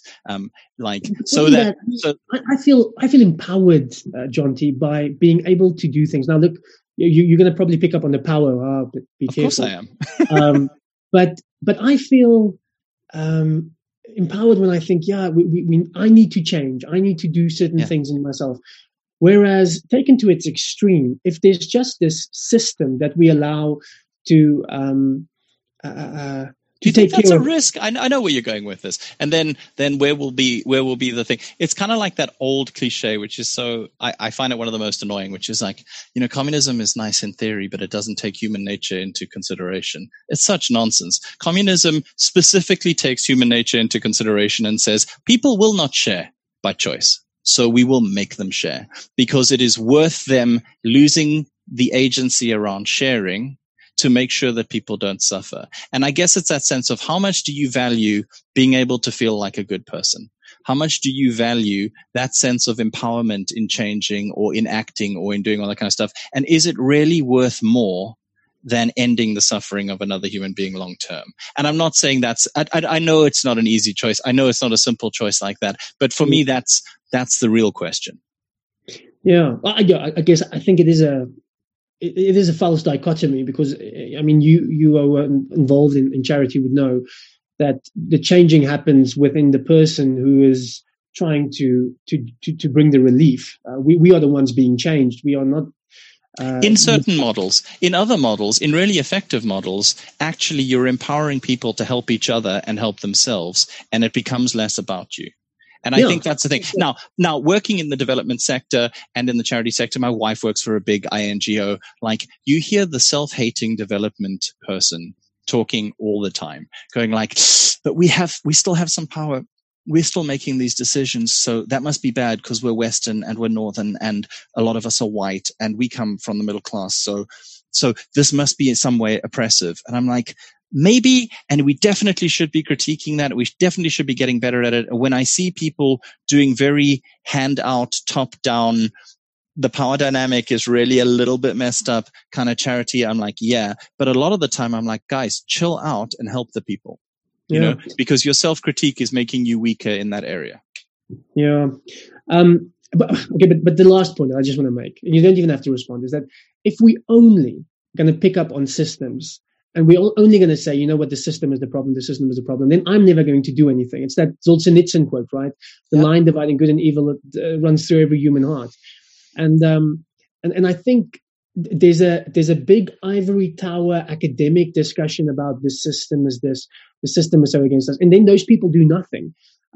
I feel empowered, John T, by being able to do things. Now, look, you're going to probably pick up on the power. But be careful. Of course I am. But I feel empowered when I think, I need to change. I need to do certain things in myself. Whereas taken to its extreme, if there's just this system that we allow to do you think that's a risk? I know where you're going with this. And then where will be the thing? It's kind of like that old cliche, which is so, I find it one of the most annoying, which is like, you know, communism is nice in theory, but it doesn't take human nature into consideration. It's such nonsense. Communism specifically takes human nature into consideration and says people will not share by choice. So we will make them share because it is worth them losing the agency around sharing to make sure that people don't suffer. And I guess it's that sense of how much do you value being able to feel like a good person? How much do you value that sense of empowerment in changing or in acting or in doing all that kind of stuff? And is it really worth more than ending the suffering of another human being long term? And I'm not saying I know it's not an easy choice. I know it's not a simple choice like that. But for me, that's the real question. Yeah, I guess I think it is a false dichotomy because, I mean, you are involved in charity would know that the changing happens within the person who is trying to bring the relief. We are the ones being changed. We are not. In certain models, in other models, in really effective models, actually you're empowering people to help each other and help themselves, and it becomes less about you. And I think that's the thing. Now, working in the development sector and in the charity sector, my wife works for a big INGO. Like, you hear the self-hating development person talking all the time, going like, but we still have some power. We're still making these decisions. So that must be bad because we're Western and we're Northern and a lot of us are white and we come from the middle class. So this must be in some way oppressive. And I'm like, maybe, and we definitely should be critiquing that. We definitely should be getting better at it. When I see people doing very handout, top-down, the power dynamic is really a little bit messed up kind of charity, I'm like, yeah. But a lot of the time, I'm like, guys, chill out and help the people, you know, because your self-critique is making you weaker in that area. Yeah. But the last point I just want to make, and you don't even have to respond, is that if we only going to pick up on systems, and we're only going to say, you know what, the system is the problem, then I'm never going to do anything. It's that Solzhenitsyn quote, right? The line dividing good and evil runs through every human heart. And I think there's a big ivory tower academic discussion about the system is this, the system is so against us. And then those people do nothing.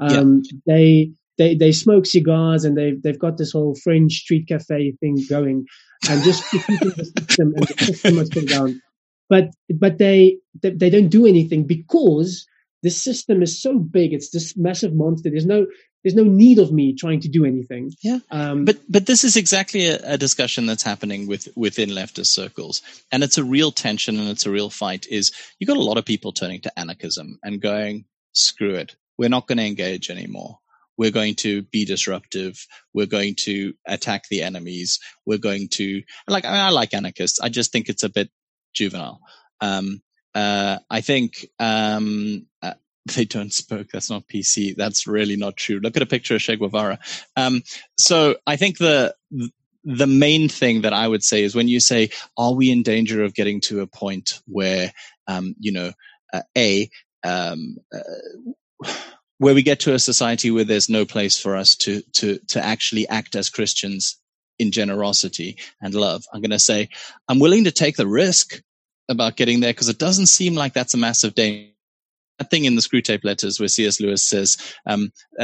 They smoke cigars and they've got this whole French street cafe thing going and just keeping the system and the system must go down. But they don't do anything because the system is so big. It's this massive monster. There's no need of me trying to do anything. Yeah. But this is exactly a discussion that's happening within leftist circles. And it's a real tension and it's a real fight. Is you got a lot of people turning to anarchism and going, screw it. We're not going to engage anymore. We're going to be disruptive. We're going to attack the enemies. We're going to I like anarchists. I just think it's a bit juvenile. I think they don't smoke. That's not PC. That's really not true. Look at a picture of Che Guevara. So I think the main thing that I would say is when you say, are we in danger of getting to a point where, where we get to a society where there's no place for us to actually act as Christians in generosity and love. I'm going to say, I'm willing to take the risk about getting there because it doesn't seem like that's a massive danger. That thing in the Screwtape Letters where C.S. Lewis says, or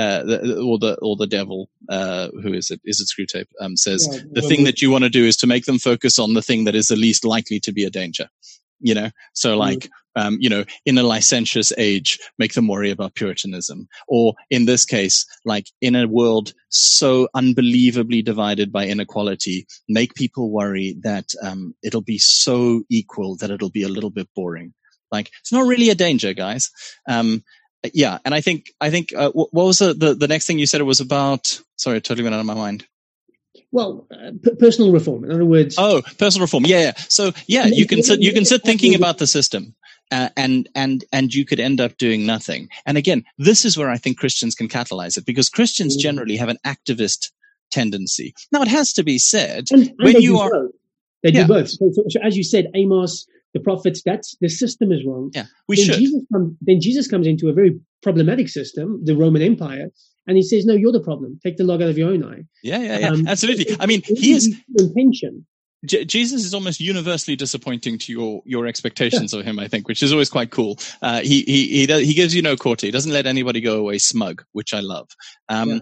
the devil, who is it? Is it Screwtape? Says the thing that you want to do is to make them focus on the thing that is the least likely to be a danger. You know, so like, in a licentious age, make them worry about Puritanism. Or in this case, like in a world so unbelievably divided by inequality, make people worry that it'll be so equal that it'll be a little bit boring. Like, it's not really a danger, guys. Yeah. And I think, what was the next thing you said? It was about, sorry, it totally went out of my mind. Well, personal reform. In other words, personal reform. Yeah. So you can sit thinking about the system, and you could end up doing nothing. And again, this is where I think Christians can catalyze it, because Christians generally have an activist tendency. Now, it has to be said, and when you are, they do both. So as you said, Amos, the prophets, that's the system is wrong. Yeah, then Jesus comes into a very problematic system, the Roman Empire. And he says, no, you're the problem. Take the log out of your own eye. Yeah. Absolutely. I mean, he is intention. Jesus is almost universally disappointing to your expectations of him, I think, which is always quite cool. He gives you no quarter. He doesn't let anybody go away smug, which I love. I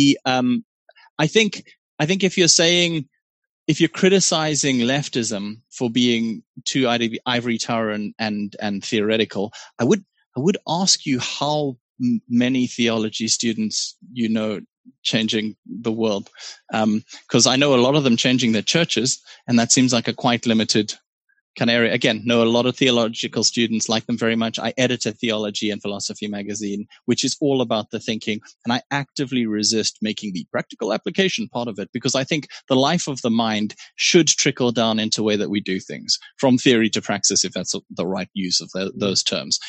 think if you're criticizing leftism for being too ivory tower and theoretical, I would ask you how many theology students changing the world, because I know a lot of them changing their churches, and that seems like a quite limited kind of area. Again, know a lot of theological students, like them very much. I edit a theology and philosophy magazine, which is all about the thinking, and I actively resist making the practical application part of it, because I think the life of the mind should trickle down into the way that we do things, from theory to praxis, if that's the right use of those terms.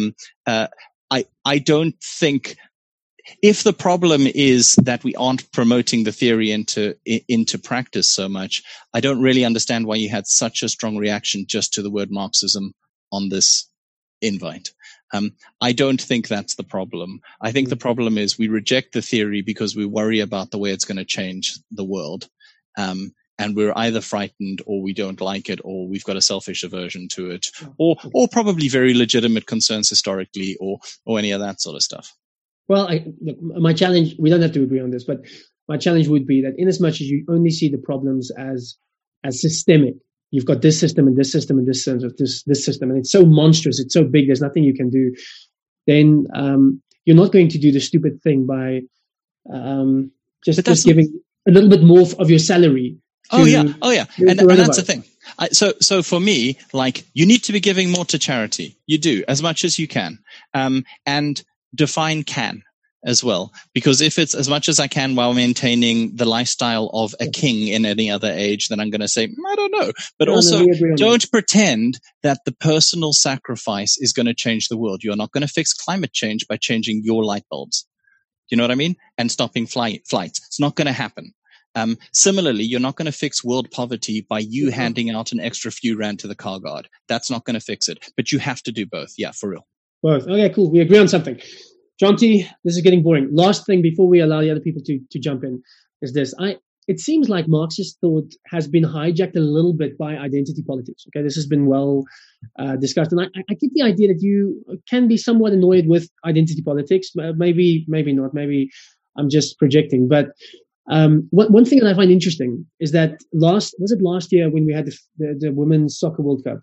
I don't think, if the problem is that we aren't promoting the theory into practice so much, I don't really understand why you had such a strong reaction just to the word Marxism on this invite. I don't think that's the problem. I think the problem is we reject the theory because we worry about the way it's going to change the world. And we're either frightened, or we don't like it, or we've got a selfish aversion to it, or probably very legitimate concerns historically, or any of that sort of stuff. Well, look, my challenge, we don't have to agree on this, but my challenge would be that in as much as you only see the problems as systemic, you've got this system and this system and this sense of this system, and it's so monstrous, it's so big, there's nothing you can do, then you're not going to do the stupid thing by just giving a little bit more of your salary. Oh yeah. And that's the thing. So for me, like, you need to be giving more to charity. You do, as much as you can. And define can as well. Because if it's as much as I can while maintaining the lifestyle of a king in any other age, then I'm going to say, I don't know. But don't pretend that the personal sacrifice is going to change the world. You're not going to fix climate change by changing your light bulbs. You know what I mean? And stopping flights. It's not going to happen. Similarly, you're not going to fix world poverty by you handing out an extra few rand to the car guard. That's not going to fix it. But you have to do both. Yeah, for real. Both. Okay, cool. We agree on something. John T., this is getting boring. Last thing before we allow the other people to jump in is this. It seems like Marxist thought has been hijacked a little bit by identity politics. Okay, this has been well discussed. And I get the idea that you can be somewhat annoyed with identity politics. Maybe not. Maybe I'm just projecting. But one thing that I find interesting is that last year when we had the Women's Soccer World Cup,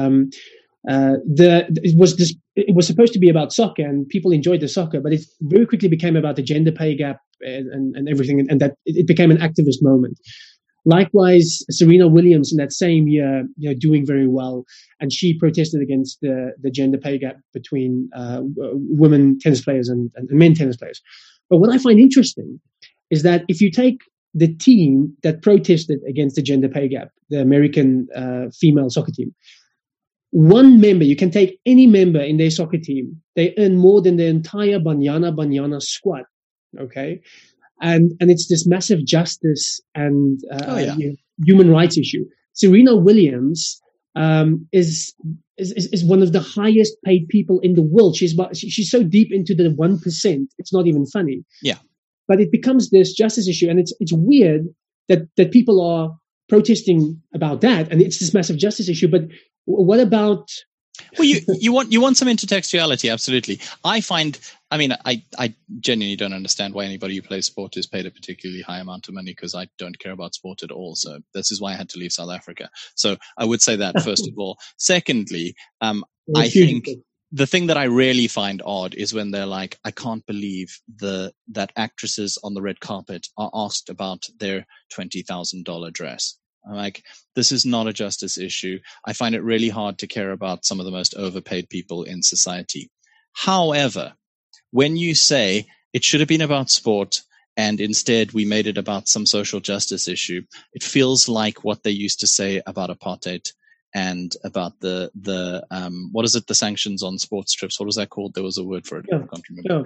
it was supposed to be about soccer, and people enjoyed the soccer, but it very quickly became about the gender pay gap and everything, and that it became an activist moment. Likewise, Serena Williams in that same year, doing very well, and she protested against the gender pay gap between women tennis players and men tennis players. But what I find interesting is that if you take the team that protested against the gender pay gap, the American female soccer team, one member, you can take any member in their soccer team, they earn more than the entire Banyana squad, okay? And it's this massive justice and human rights issue. Serena Williams is one of the highest paid people in the world. She's so deep into the 1%, it's not even funny. Yeah. But it becomes this justice issue, and it's weird that people are protesting about that, and it's this massive justice issue. But what about? Well, you want some intertextuality, absolutely. I genuinely don't understand why anybody who plays sport is paid a particularly high amount of money, because I don't care about sport at all. So this is why I had to leave South Africa. So I would say that first of all. Secondly, I think the thing that I really find odd is when they're like, I can't believe that actresses on the red carpet are asked about their $20,000 dress. I'm like, this is not a justice issue. I find it really hard to care about some of the most overpaid people in society. However, when you say it should have been about sport and instead we made it about some social justice issue, it feels like what they used to say about apartheid and about the what is it, the sanctions on sports trips? What was that called? There was a word for it. I can't remember.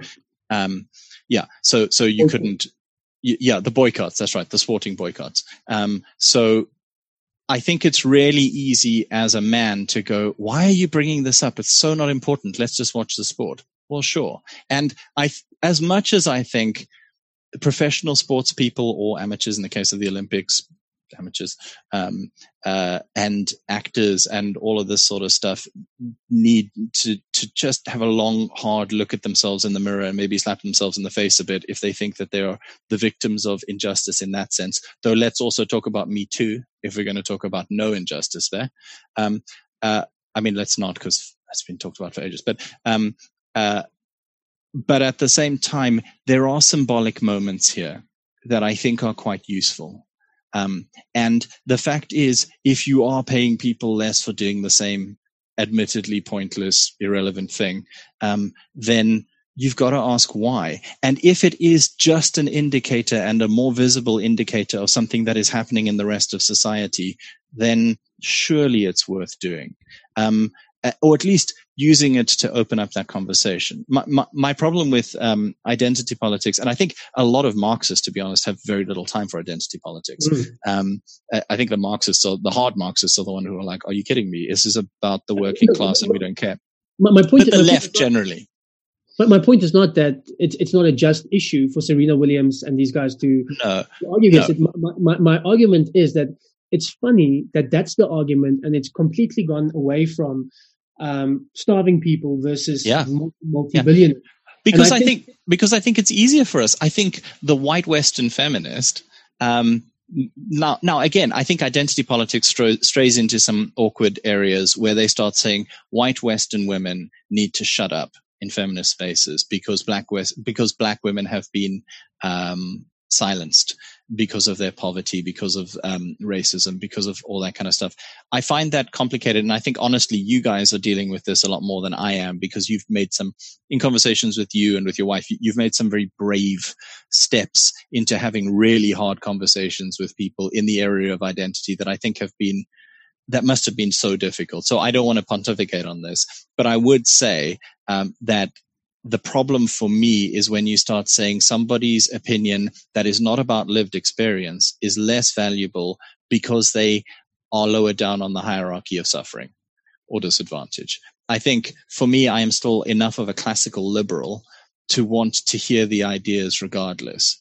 So you couldn't. Yeah, the boycotts. That's right, the sporting boycotts. So I think it's really easy as a man to go, why are you bringing this up? It's so not important. Let's just watch the sport. Well, sure. And as much as I think professional sports people or amateurs, in the case of the Olympics, amateurs, and actors and all of this sort of stuff need to just have a long, hard look at themselves in the mirror and maybe slap themselves in the face a bit if they think that they are the victims of injustice in that sense. Though let's also talk about Me Too if we're going to talk about no injustice there. Let's not, because that's been talked about for ages. But at the same time, there are symbolic moments here that I think are quite useful. And the fact is, if you are paying people less for doing the same admittedly pointless, irrelevant thing, then you've got to ask why. And if it is just an indicator and a more visible indicator of something that is happening in the rest of society, then surely it's worth doing. Or at least using it to open up that conversation. My problem with identity politics, and I think a lot of Marxists, to be honest, have very little time for identity politics. I think the hard Marxists are the one who are like, are you kidding me? This is about the working class and we don't care. My point, but the left generally. But my point is not that it's not a just issue for Serena Williams and these guys to argue against it. My argument is that it's funny that that's the argument, and it's completely gone away from starving people versus multi-billion. Because I think it's easier for us. I think the white Western feminist. Now again, I think identity politics strays into some awkward areas where they start saying white Western women need to shut up in feminist spaces because black women have been silenced because of their poverty, because of racism, because of all that kind of stuff. I find that complicated, and I think honestly you guys are dealing with this a lot more than I am, because you've made some, in conversations with you and with your wife, you've made some very brave steps into having really hard conversations with people in the area of identity that I think that must have been so difficult. So I don't want to pontificate on this, but I would say that the problem for me is when you start saying somebody's opinion that is not about lived experience is less valuable because they are lower down on the hierarchy of suffering or disadvantage. I think for me, I am still enough of a classical liberal to want to hear the ideas regardless.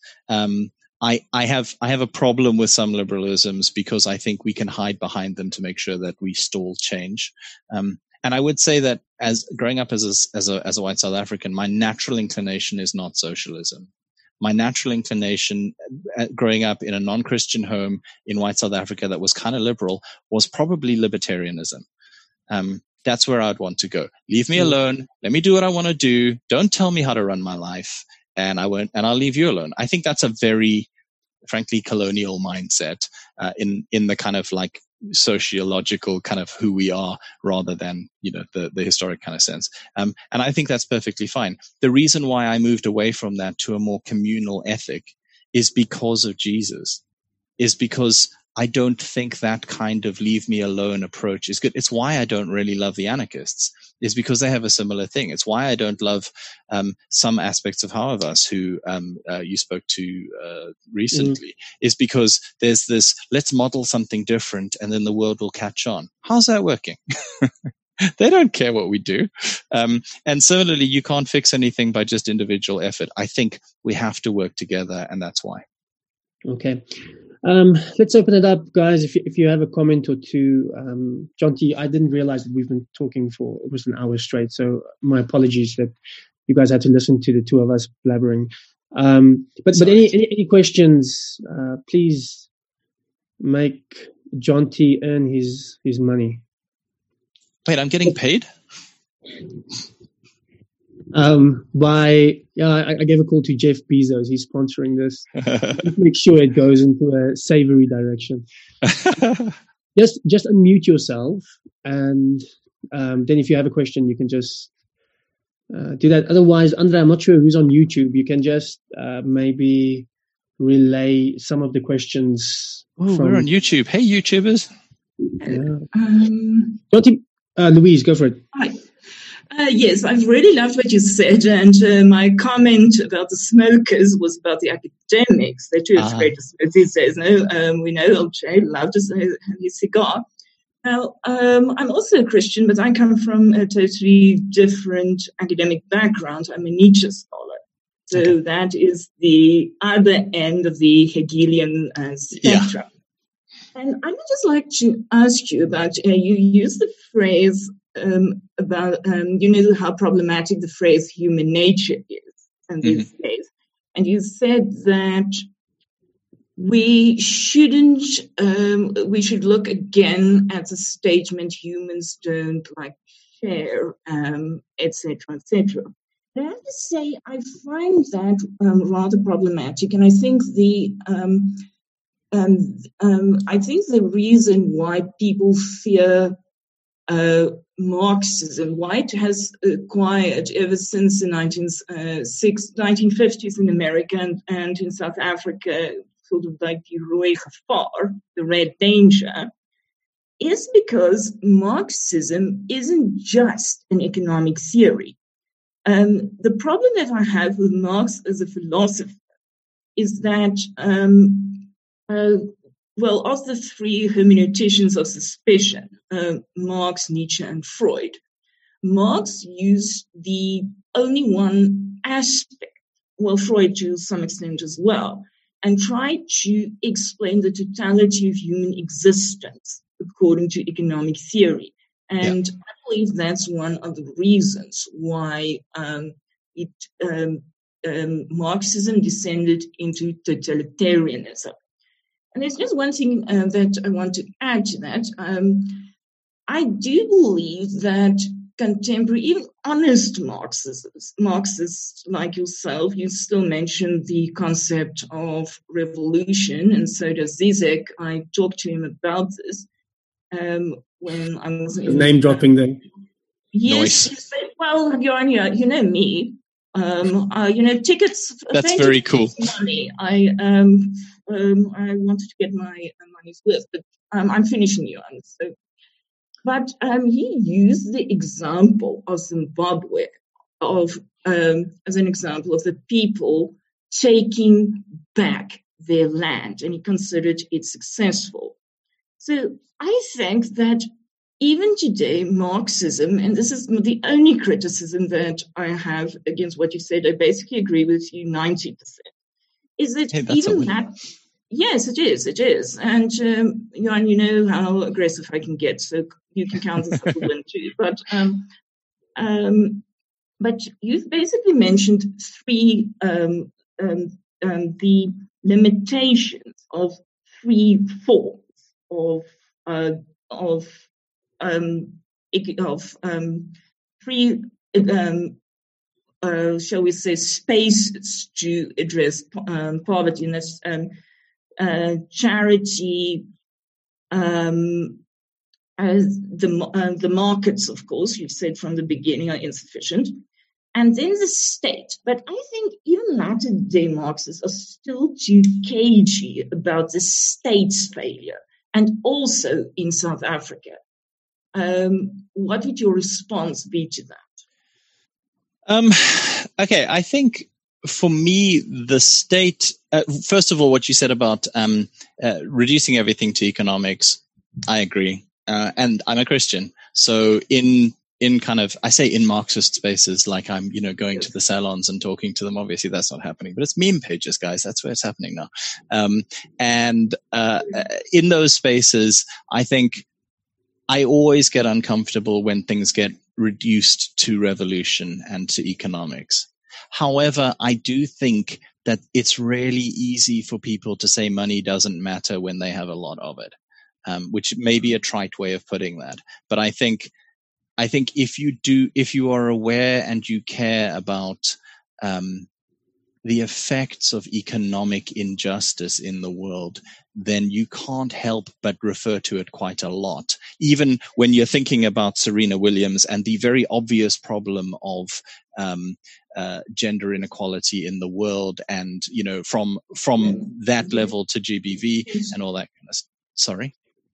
I have a problem with some liberalisms because I think we can hide behind them to make sure that we stall change. And I would say that as growing up as a white South African, my natural inclination is not socialism. My natural inclination growing up in a non-Christian home in white South Africa that was kind of liberal was probably libertarianism. That's where I'd want to go. Leave me alone. Let me do what I want to do. Don't tell me how to run my life, and I'll leave you alone. I think that's a very, frankly, colonial mindset in the kind of like sociological kind of who we are rather than, the historic kind of sense. And I think that's perfectly fine. The reason why I moved away from that to a more communal ethic is because of Jesus, is because I don't think that kind of leave me alone approach is good. It's why I don't really love the anarchists, is because they have a similar thing. It's why I don't love some aspects of Habermas, who you spoke to recently, is because there's this, let's model something different and then the world will catch on. How's that working? They don't care what we do. And similarly, you can't fix anything by just individual effort. I think we have to work together, and that's why. Okay. Let's open it up, guys. If you have a comment or two, Jonty, I didn't realize that we've been talking for almost an hour straight, so my apologies that you guys had to listen to the two of us blabbering. But any questions? Please make Jonty earn his money. Wait, I'm getting paid? I gave a call to Jeff Bezos. He's sponsoring this. Make sure it goes into a savory direction. Just unmute yourself, and then if you have a question, you can just do that. Otherwise, Andre, I'm not sure who's on YouTube. You can just maybe relay some of the questions. We're on YouTube. Hey, YouTubers. Louise, go for it. Hi. Yes, I've really loved what you said, and my comment about the smokers was about the academics. They're too afraid to smoke these days. No, we know old Jay loved to have his cigar. Now, I'm also a Christian, but I come from a totally different academic background. I'm a Nietzsche scholar. So that is the other end of the Hegelian spectrum. Yeah. And I would just like to ask you about, you use the phrase about, how problematic the phrase human nature is these days. And you said that we should look again at the statement humans don't like share, etc., etc. I have to say, I find that rather problematic, and I think the reason why people fear Marxism, why it has acquired ever since the 1950s in America and in South Africa, sort of like the rooi gevaar, the red danger, is because Marxism isn't just an economic theory. The problem that I have with Marx as a philosopher is that, of the three hermeneuticians of suspicion, Marx, Nietzsche, and Freud, Marx used the only one aspect, Freud to some extent as well, and tried to explain the totality of human existence according to economic theory. And I believe that's one of the reasons why Marxism descended into totalitarianism. And there's just one thing that I want to add to that. I do believe that contemporary, even honest Marxists like yourself, you still mention the concept of revolution, and so does Zizek. I talked to him about this when I was name dropping there. Yes, nice. Well, Johan, you know me. Tickets. That's very cool. Money. I wanted to get my money's worth, but I'm finishing, Johan. So, but he used the example of Zimbabwe as an example of the people taking back their land, and he considered it successful. So I think that even today, Marxism, and this is the only criticism that I have against what you said, I basically agree with you 90%, is that even that, yes, it is. And, Johan, you know how aggressive I can get, so you can count this as a win too. But you've basically mentioned three, the limitations of three forms of free, shall we say, spaces to address poverty, and that's charity, the markets, of course, you've said from the beginning, are insufficient, and then the state. But I think even latter-day Marxists are still too cagey about the state's failure, and also in South Africa. What would your response be to that? Okay, I think for me, the state, first of all, what you said about reducing everything to economics, I agree. And I'm a Christian. So in in kind of, I say in Marxist spaces, like I'm, going to the salons and talking to them. Obviously that's not happening, but it's meme pages, guys. That's where it's happening now. And in those spaces, I think I always get uncomfortable when things get reduced to revolution and to economics. However, I do think that it's really easy for people to say money doesn't matter when they have a lot of it, which may be a trite way of putting that. But I think if you are aware and you care about the effects of economic injustice in the world, then you can't help but refer to it quite a lot. Even when you're thinking about Serena Williams and the very obvious problem of gender inequality in the world, and from that level to GBV and all that kind of stuff. Sorry.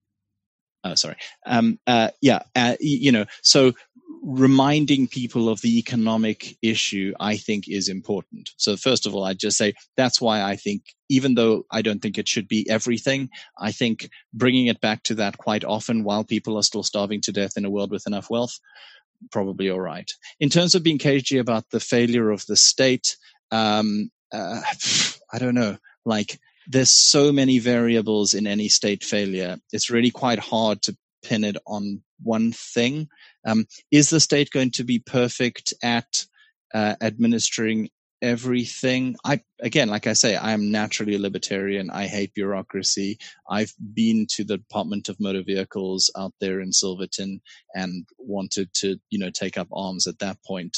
So reminding people of the economic issue, I think, is important. So first of all, I'd just say that's why I think, even though I don't think it should be everything, I think bringing it back to that quite often while people are still starving to death in a world with enough wealth, probably all right. In terms of being cagey about the failure of the state, I don't know, there's so many variables in any state failure. It's really quite hard to pin it on one thing. Is the state going to be perfect at administering everything? Like I say, I am naturally a libertarian. I hate bureaucracy. I've been to the Department of Motor Vehicles out there in Silverton and wanted to, take up arms at that point.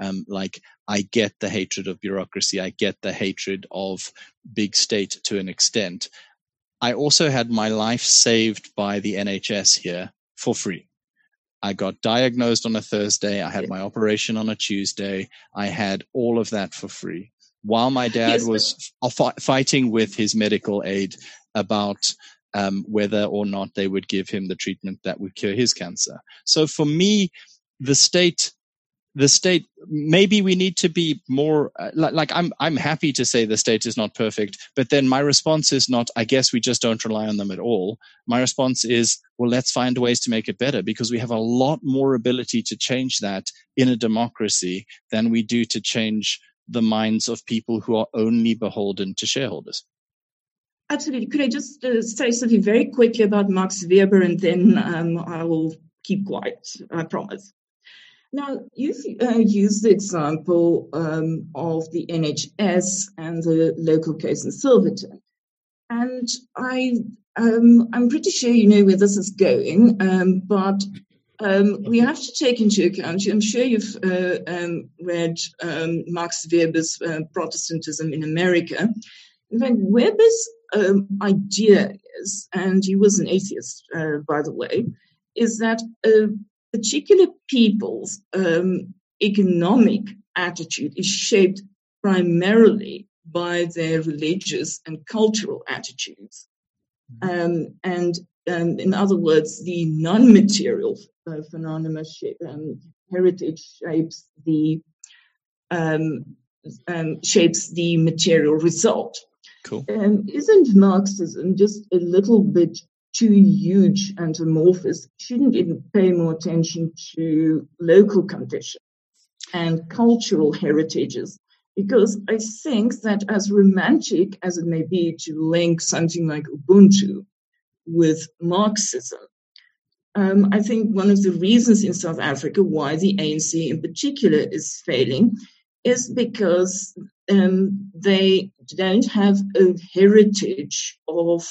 I get the hatred of bureaucracy. I get the hatred of big state to an extent. I also had my life saved by the NHS here for free. I got diagnosed on a Thursday. I had my operation on a Tuesday. I had all of that for free, while my dad was fighting with his medical aid about whether or not they would give him the treatment that would cure his cancer. So for me, the state, maybe we need to be more I'm happy to say the state is not perfect, but then my response is not, I guess we just don't rely on them at all. My response is, well, let's find ways to make it better, because we have a lot more ability to change that in a democracy than we do to change the minds of people who are only beholden to shareholders. Absolutely. Could I just say something very quickly about Max Weber, and then I will keep quiet, I promise. Now, you've used the example of the NHS and the local case in Silverton. And I'm pretty sure you know where this is going, but we have to take into account, I'm sure you've read Max Weber's Protestantism in America. In fact, Weber's idea is, and he was an atheist, by the way, is that particular people's economic attitude is shaped primarily by their religious and cultural attitudes. And in other words, the non-material phenomena heritage shapes the material result. Cool. Isn't Marxism just a little bit too huge and amorphous? Shouldn't it pay more attention to local conditions and cultural heritages? Because I think that, as romantic as it may be to link something like Ubuntu with Marxism, I think one of the reasons in South Africa why the ANC in particular is failing is because they don't have a heritage of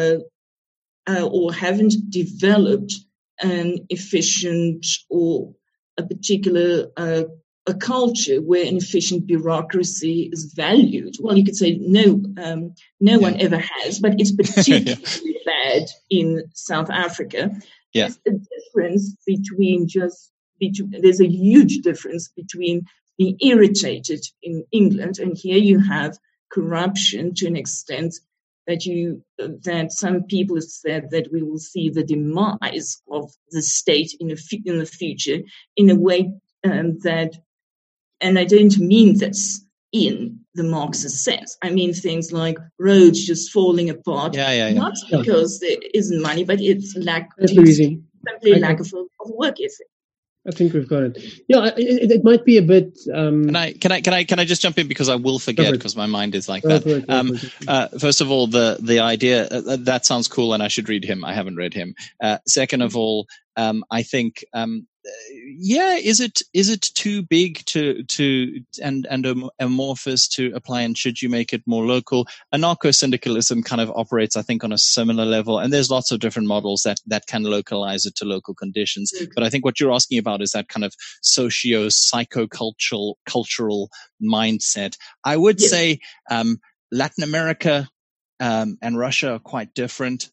or haven't developed an efficient or a particular a culture where an efficient bureaucracy is valued. Well, you could say no one ever has, but it's particularly bad in South Africa. Yeah. There's a difference there's a huge difference between being irritated in England, and here you have corruption to an extent that some people have said that we will see the demise of the state in the future in a way that, and I don't mean this in the Marxist sense. I mean things like roads just falling apart, not because there isn't money, but it's simply lack of work ethic. I think we've got it. Yeah, it might be a bit. Can I just jump in, because I will forget, because my mind is like that. First of all, the idea that sounds cool, and I should read him. I haven't read him. Second of all, I think. Is it too big and amorphous to apply, and should you make it more local? Anarcho-syndicalism kind of operates, I think, on a similar level, and there's lots of different models that can localize it to local conditions. But I think what you're asking about is that kind of psychocultural mindset. I would say Latin America and Russia are quite different.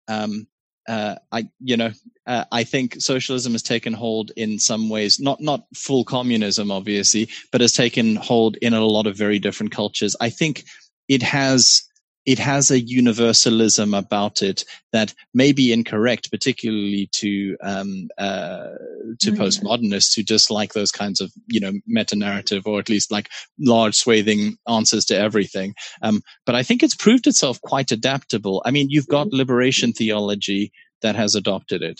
I think socialism has taken hold in some ways, not full communism, obviously, but has taken hold in a lot of very different cultures. I think it has a universalism about it that may be incorrect, particularly to postmodernists who dislike those kinds of, meta-narrative, or at least like large swathing answers to everything. But I think it's proved itself quite adaptable. I mean, you've got liberation theology that has adopted it.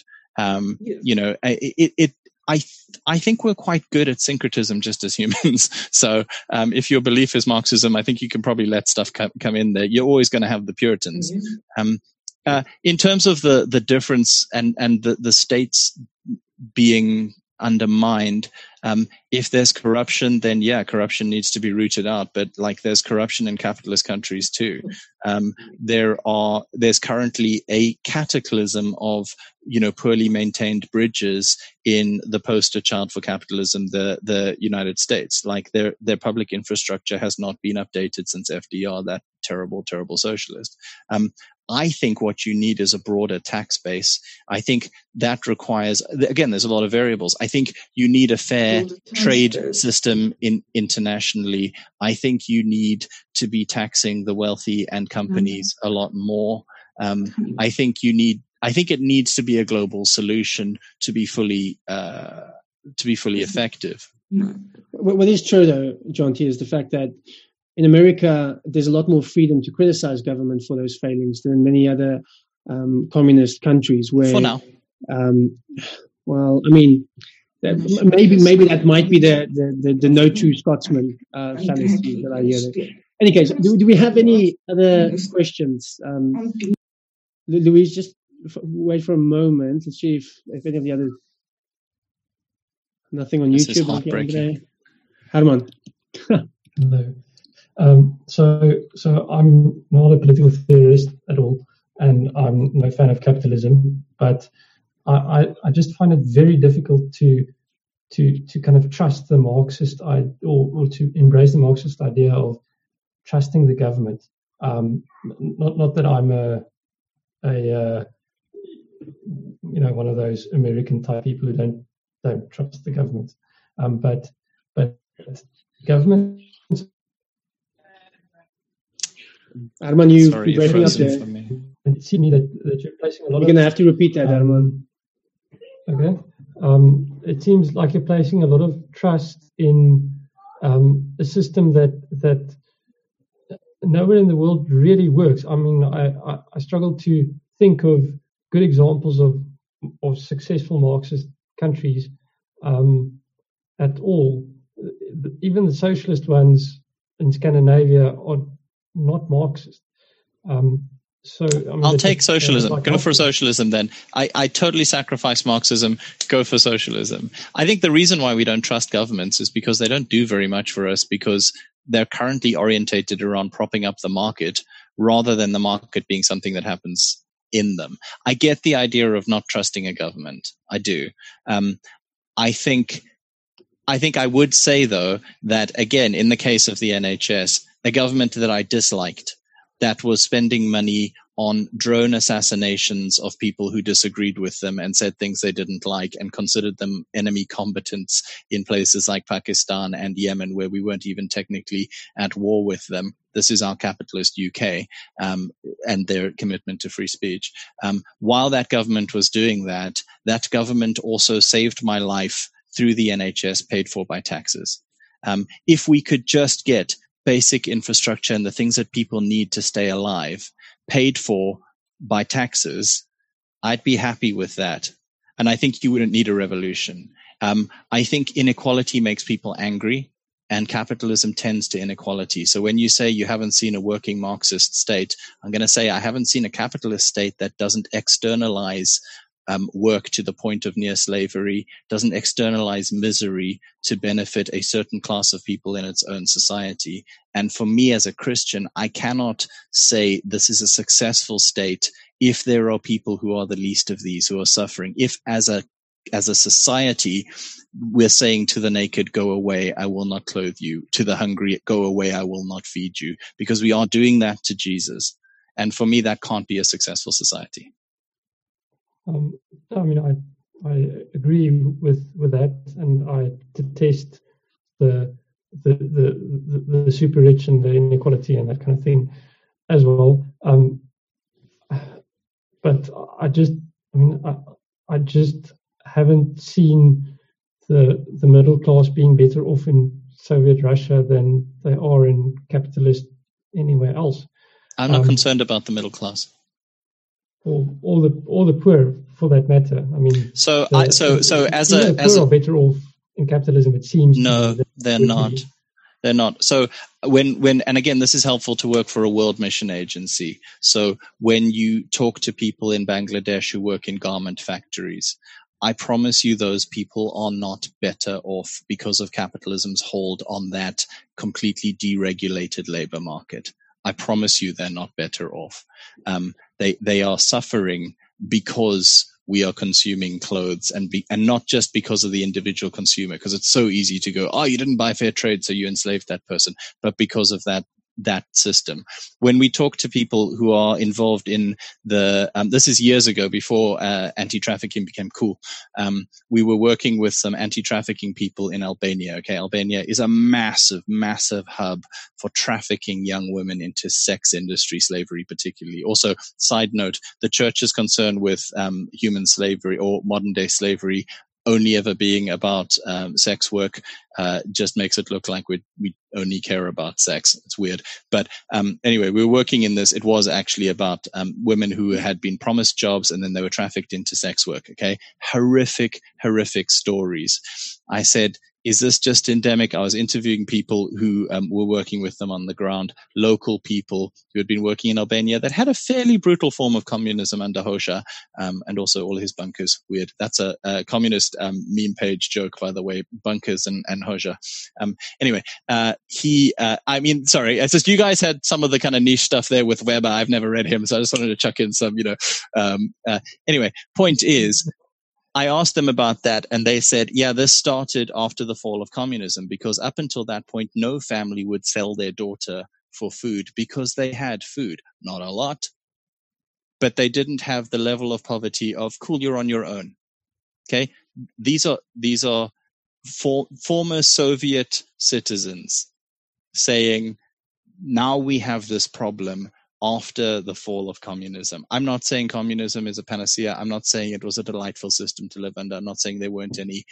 I think we're quite good at syncretism just as humans. So if your belief is Marxism, I think you can probably let stuff come in there. You're always going to have the Puritans. In terms of the difference and the states being undermined, if there's corruption, then corruption needs to be rooted out. But like, there's corruption in capitalist countries too. There's currently a cataclysm of poorly maintained bridges in the poster child for capitalism, the United States. Like, their public infrastructure has not been updated since FDR, that terrible socialist. I think what you need is a broader tax base. I think that requires, again, there's a lot of variables. I think you need a fair trade system internationally. I think you need to be taxing the wealthy and companies a lot more. I think it needs to be a global solution to be fully effective. What is true, though, John T, is the fact that in America, there's a lot more freedom to criticize government for those failings than in many other communist countries. Where, for now, maybe that might be the no true Scotsman fallacy that I hear. There. Any case, do we have any other questions? Louise, just wait for a moment to see if any of the others. Nothing on this YouTube. Is heartbreaking. Herman. Hello. So I'm not a political theorist at all, and I'm no fan of capitalism, but I just find it very difficult to kind of trust the Marxist or to embrace the Marxist idea of trusting the government. Not that I'm one of those American type people who don't trust the government, but government. Arman, you're breaking up there. It seems that you're placing a lot. You're going to have to repeat that, Arman. Okay. It seems like you're placing a lot of trust in a system that nowhere in the world really works. I mean, I struggle to think of good examples of successful Marxist countries at all. Even the socialist ones in Scandinavia are not Marxist. I'll take socialism. Go for socialism then. I totally sacrifice Marxism. Go for socialism. I think the reason why we don't trust governments is because they don't do very much for us, because they're currently orientated around propping up the market rather than the market being something that happens in them. I get the idea of not trusting a government. I do. I think I would say, though, that, again, in the case of the NHS, a government that I disliked, that was spending money on drone assassinations of people who disagreed with them and said things they didn't like and considered them enemy combatants in places like Pakistan and Yemen, where we weren't even technically at war with them. This is our capitalist UK and their commitment to free speech. While that government was doing that, that government also saved my life through the NHS, paid for by taxes. If we could just get basic infrastructure and the things that people need to stay alive paid for by taxes, I'd be happy with that. And I think you wouldn't need a revolution. I think inequality makes people angry, and capitalism tends to inequality. So when you say you haven't seen a working Marxist state, I'm going to say I haven't seen a capitalist state that doesn't externalize work to the point of near slavery, doesn't externalize misery to benefit a certain class of people in its own society. And for me as a Christian, I cannot say this is a successful state if there are people who are the least of these who are suffering. If as a society, we're saying to the naked, go away, I will not clothe you. To the hungry, go away, I will not feed you. Because we are doing that to Jesus. And for me, that can't be a successful society. I mean, I agree with that, and I detest the super rich and the inequality and that kind of thing as well. But I just haven't seen the middle class being better off in Soviet Russia than they are in capitalist anywhere else. I'm not concerned about the middle class. All the poor, for that matter. I mean, poor are better off in capitalism. It seems. No, they're not. They're not. So when and again, this is helpful to work for a World Mission Agency. So when you talk to people in Bangladesh who work in garment factories, I promise you those people are not better off because of capitalism's hold on that completely deregulated labor market. I promise you they're not better off. They are suffering because we are consuming clothes and not just because of the individual consumer, because it's so easy to go, oh, you didn't buy fair trade, so you enslaved that person, but because of that system. When we talk to people who are involved in this is years ago before anti-trafficking became cool. We were working with some anti-trafficking people in Albania. Okay, Albania is a massive, massive hub for trafficking young women into sex industry, slavery particularly. Also, side note, the church is concerned with human slavery or modern day slavery only ever being about sex work just makes it look like we only care about sex. It's weird. But anyway, we were working in this. It was actually about women who had been promised jobs and then they were trafficked into sex work. Okay. Horrific, horrific stories. I said, is this just endemic? I was interviewing people who were working with them on the ground, local people who had been working in Albania that had a fairly brutal form of communism under Hoxha, and also all his bunkers. Weird. That's a communist meme page joke, by the way, bunkers and Hoxha. Anyway, sorry, it's just you guys had some of the kind of niche stuff there with Weber. I've never read him, so I just wanted to chuck in some, anyway, point is, I asked them about that and they said, yeah, this started after the fall of communism because up until that point, no family would sell their daughter for food because they had food. Not a lot, but they didn't have the level of poverty of, cool, you're on your own. Okay. These are former Soviet citizens saying, now we have this problem after the fall of communism. I'm not saying communism is a panacea. I'm not saying it was a delightful system to live under. I'm not saying there weren't any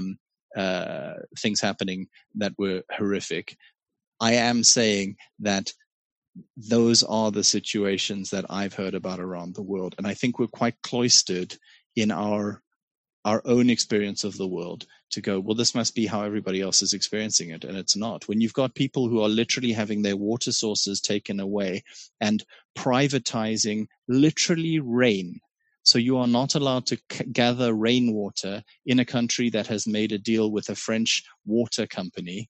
things happening that were horrific. I am saying that those are the situations that I've heard about around the world. And I think we're quite cloistered in our own experience of the world to go, well, this must be how everybody else is experiencing it. And it's not. When you've got people who are literally having their water sources taken away and privatizing literally rain. So you are not allowed to gather rainwater in a country that has made a deal with a French water company,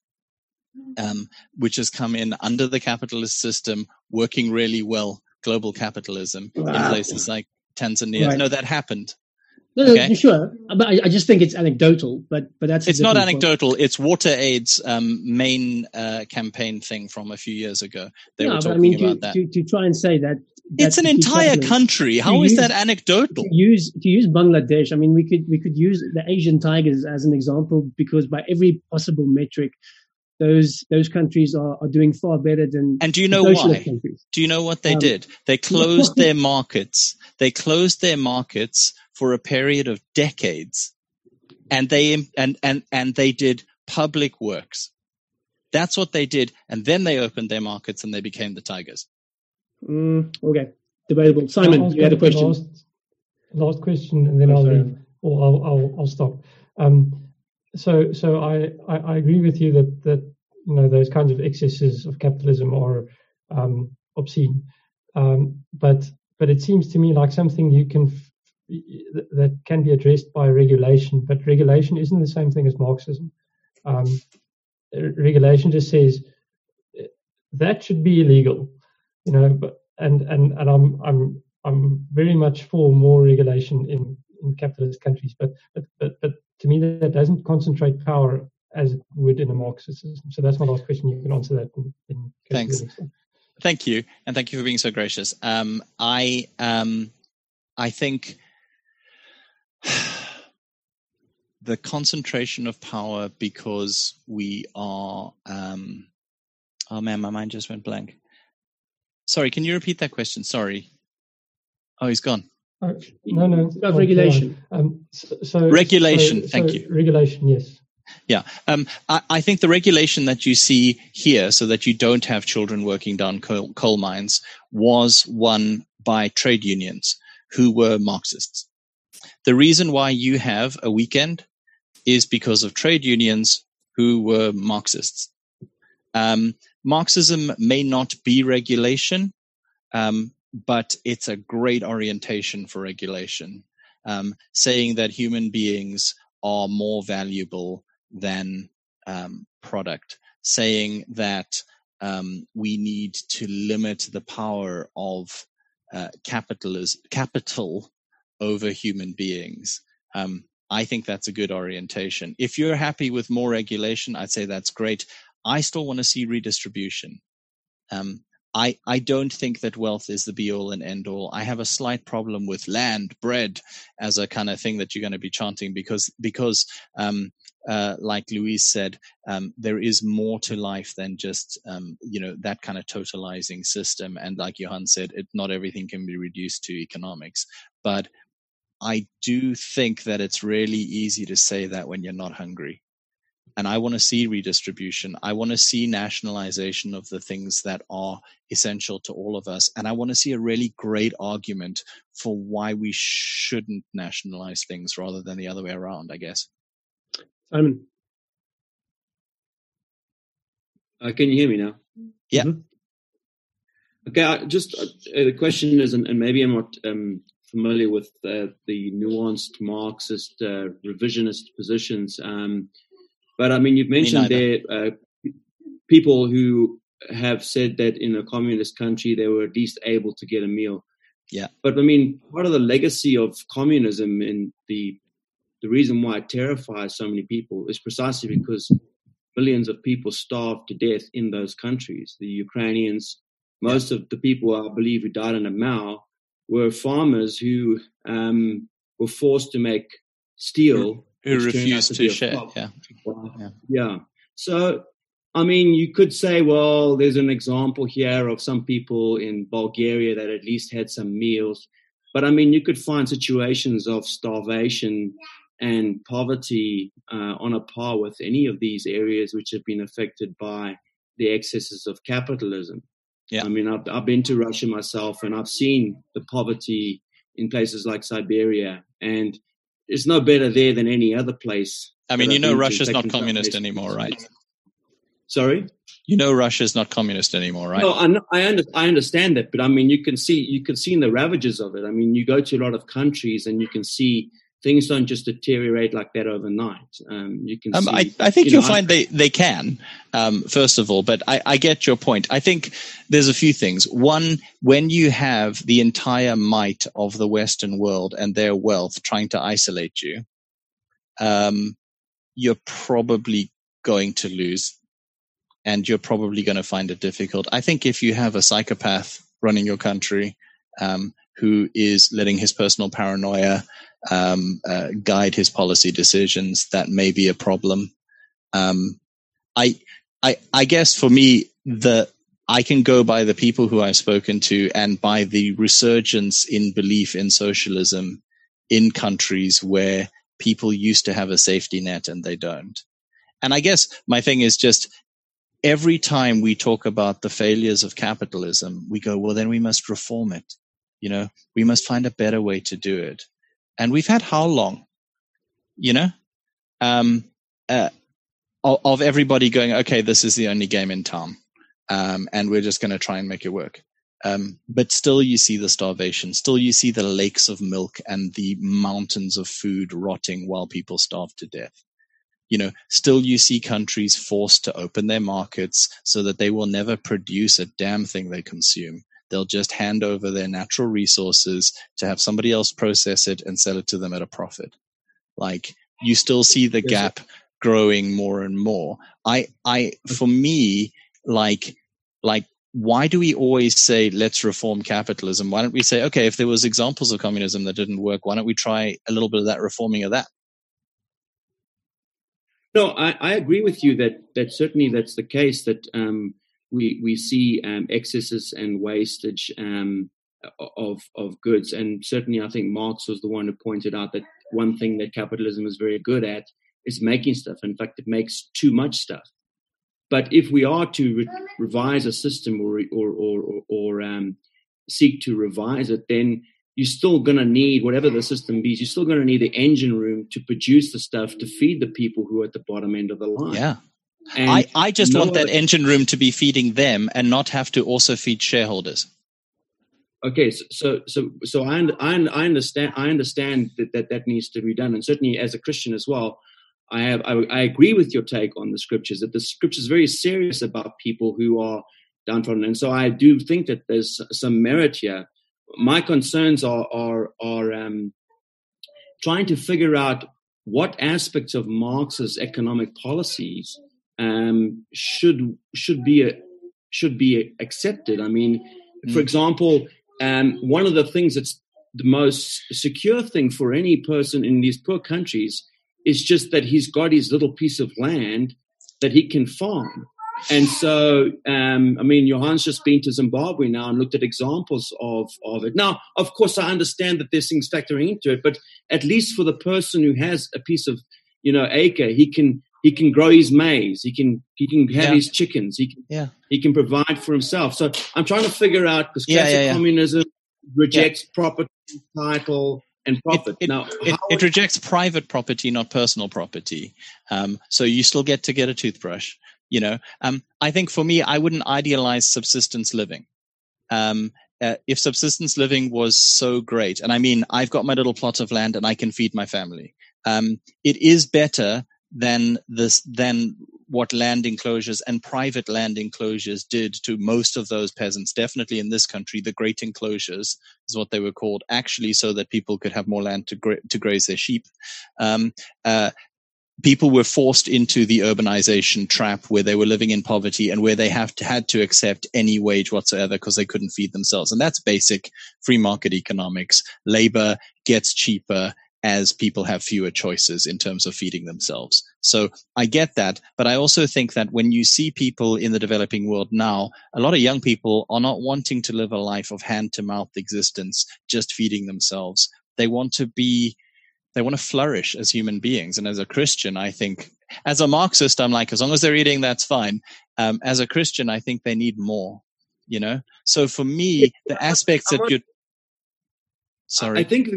which has come in under the capitalist system, working really well, global capitalism in places like Tanzania. Right. No, that happened. No, okay. Sure. But I just think it's anecdotal, but that's... It's not anecdotal. Point. It's WaterAid's main campaign thing from a few years ago. They were talking about that. To try and say that... It's an entire country. How is that anecdotal? To use Bangladesh, I mean, we could use the Asian tigers as an example because by every possible metric, those countries are doing far better than... And do you know why? Countries. Do you know what they did? They closed their markets. They closed their markets for a period of decades, and they did public works. That's what they did, and then they opened their markets and they became the tigers. Okay, debatable. Simon, you had a question. Last question, and then I'll leave, or I'll stop. So I agree with you that those kinds of excesses of capitalism are obscene, but it seems to me like something that can be addressed by regulation. But regulation isn't the same thing as Marxism. Regulation just says that should be illegal, But I'm very much for more regulation in capitalist countries, but to me that doesn't concentrate power as it would in a Marxist system. So that's my last question. You can answer that. Thanks. Thank you, and thank you for being so gracious. I think the concentration of power, because we are oh man, my mind just went blank. Sorry, can you repeat that question? Sorry. Oh, he's gone. No. About regulation. Regulation. Thank you. Regulation, yes. Yeah. I think the regulation that you see here, so that you don't have children working down coal mines, was won by trade unions who were Marxists. The reason why you have a weekend is because of trade unions who were Marxists. Marxism may not be regulation, but it's a great orientation for regulation, saying that human beings are more valuable than product, saying that we need to limit the power of capital over human beings. I think that's a good orientation. If you're happy with more regulation, I'd say that's great. I still want to see redistribution. I don't think that wealth is the be-all and end-all. I have a slight problem with land, bread, as a kind of thing that you're going to be chanting because like Louise said, there is more to life than just, that kind of totalizing system. And like Johan said, not everything can be reduced to economics. But I do think that it's really easy to say that when you're not hungry. And I want to see redistribution. I want to see nationalization of the things that are essential to all of us. And I want to see a really great argument for why we shouldn't nationalize things rather than the other way around, I guess. Simon. Can you hear me now? Yeah. Mm-hmm. Okay, the question is, and maybe I'm not familiar with the nuanced Marxist revisionist positions, but I mean, you've mentioned there people who have said that in a communist country they were at least able to get a meal. Yeah. But I mean, part of the legacy of communism and the reason why it terrifies so many people is precisely because millions of people starved to death in those countries. The Ukrainians, most of the people I believe who died in a Mao were farmers who were forced to make steel. Who refused to share. Yeah. So, I mean, you could say, well, there's an example here of some people in Bulgaria that at least had some meals. But, I mean, you could find situations of starvation and poverty on a par with any of these areas which have been affected by the excesses of capitalism. Yeah. I mean, I've been to Russia myself, and I've seen the poverty in places like Siberia, and it's no better there than any other place. I mean, Russia's not communist anymore, right? Sorry? Russia's not communist anymore, right? No, I understand that, but I mean, you can see in the ravages of it. I mean, you go to a lot of countries and you can see things don't just deteriorate like that overnight. You can see, I think you'll find they can, first of all, but I get your point. I think there's a few things. One, when you have the entire might of the Western world and their wealth trying to isolate you, you're probably going to lose, and you're probably going to find it difficult. I think if you have a psychopath running your country who is letting his personal paranoia guide his policy decisions, that may be a problem. I guess for me, I can go by the people who I've spoken to and by the resurgence in belief in socialism in countries where people used to have a safety net and they don't. And I guess my thing is just every time we talk about the failures of capitalism, we go, well, then we must reform it. We must find a better way to do it. And we've had how long? of everybody going, okay, this is the only game in town, and we're just going to try and make it work. But still you see the starvation, still you see the lakes of milk and the mountains of food rotting while people starve to death. Still you see countries forced to open their markets so that they will never produce a damn thing they consume. They'll just hand over their natural resources to have somebody else process it and sell it to them at a profit. Like, you still see the gap growing more and more. For me, like, why do we always say, let's reform capitalism? Why don't we say, okay, if there was examples of communism that didn't work, why don't we try a little bit of that reforming of that? No, I agree with you that certainly that's the case, that we see excesses and wastage of goods. And certainly I think Marx was the one who pointed out that one thing that capitalism is very good at is making stuff. In fact, it makes too much stuff. But if we are to revise a system or seek to revise it, then you're still going to need, whatever the system be, you're still going to need the engine room to produce the stuff to feed the people who are at the bottom end of the line. Yeah. And I just want that engine room to be feeding them and not have to also feed shareholders. Okay, so I understand that needs to be done, and certainly as a Christian as well, I agree with your take on the scriptures, that the scriptures are very serious about people who are downtrodden, and so I do think that there's some merit here. My concerns are trying to figure out what aspects of Marx's economic policies should be accepted. I mean, for example, one of the things that's the most secure thing for any person in these poor countries is just that he's got his little piece of land that he can farm. And so, I mean, Johan's just been to Zimbabwe now and looked at examples of it. Now, of course, I understand that there's things factoring into it, but at least for the person who has a piece of, acre, he can grow his maize, he can have his chickens, he can provide for himself. So I'm trying to figure out, because classic communism rejects property, title, and profit. It rejects private property, not personal property. So you still get to get a toothbrush. I think for me, I wouldn't idealize subsistence living. If subsistence living was so great, and I mean, I've got my little plot of land and I can feed my family. It is better than what land enclosures and private land enclosures did to most of those peasants. Definitely in this country, the great enclosures is what they were called, actually, so that people could have more land to graze their sheep. People were forced into the urbanization trap where they were living in poverty and where they had to accept any wage whatsoever because they couldn't feed themselves. And that's basic free market economics. Labor gets cheaper as people have fewer choices in terms of feeding themselves. So I get that, but I also think that when you see people in the developing world now, a lot of young people are not wanting to live a life of hand-to-mouth existence, just feeding themselves. They want to flourish as human beings. And as a Christian, I think, as a Marxist, I'm like, as long as they're eating, that's fine. As a Christian, I think they need more, So for me, the aspects that you're... Sorry. I think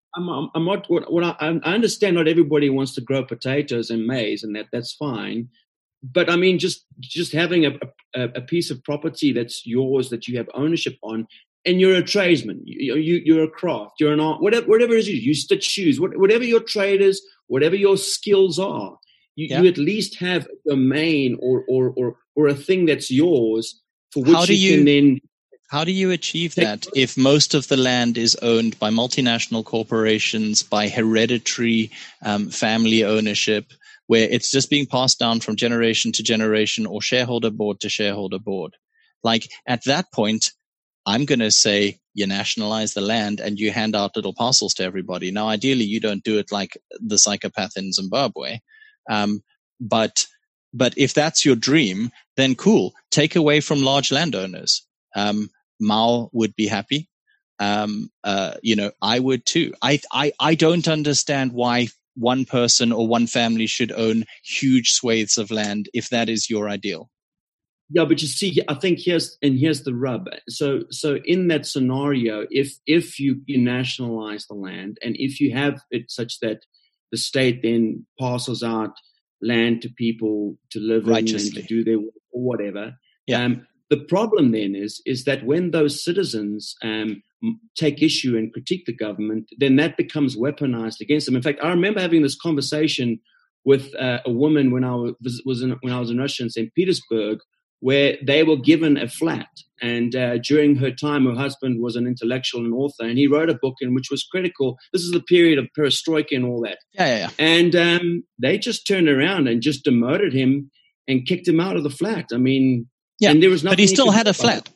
I understand not everybody wants to grow potatoes and maize, and that's fine. But I mean, just having a piece of property that's yours, that you have ownership on, and you're a tradesman, you're a craft, you're an art, whatever it is, you stitch shoes, whatever your trade is, whatever your skills are, you at least have a domain or a thing that's yours for which you can then... How do you achieve that if most of the land is owned by multinational corporations, by hereditary family ownership, where it's just being passed down from generation to generation or shareholder board to shareholder board? Like, at that point, I'm going to say you nationalize the land and you hand out little parcels to everybody. Now, ideally, you don't do it like the psychopath in Zimbabwe. But if that's your dream, then cool. Take away from large landowners. Mao would be happy. I would too. I don't understand why one person or one family should own huge swathes of land if that is your ideal. Yeah, but you see, I think here's the rub. So in that scenario, if you nationalize the land, and if you have it such that the state then parcels out land to people to live in and to do their work or whatever. Yeah. The problem then is that when those citizens take issue and critique the government, then that becomes weaponized against them. In fact, I remember having this conversation with a woman when I was in Russia in St. Petersburg, where they were given a flat. And during her time, her husband was an intellectual and author, and he wrote a book in which was critical. This is the period of perestroika and all that. Yeah. And they just turned around and just demoted him and kicked him out of the flat. I mean, and there was nothing. But he still had a flat.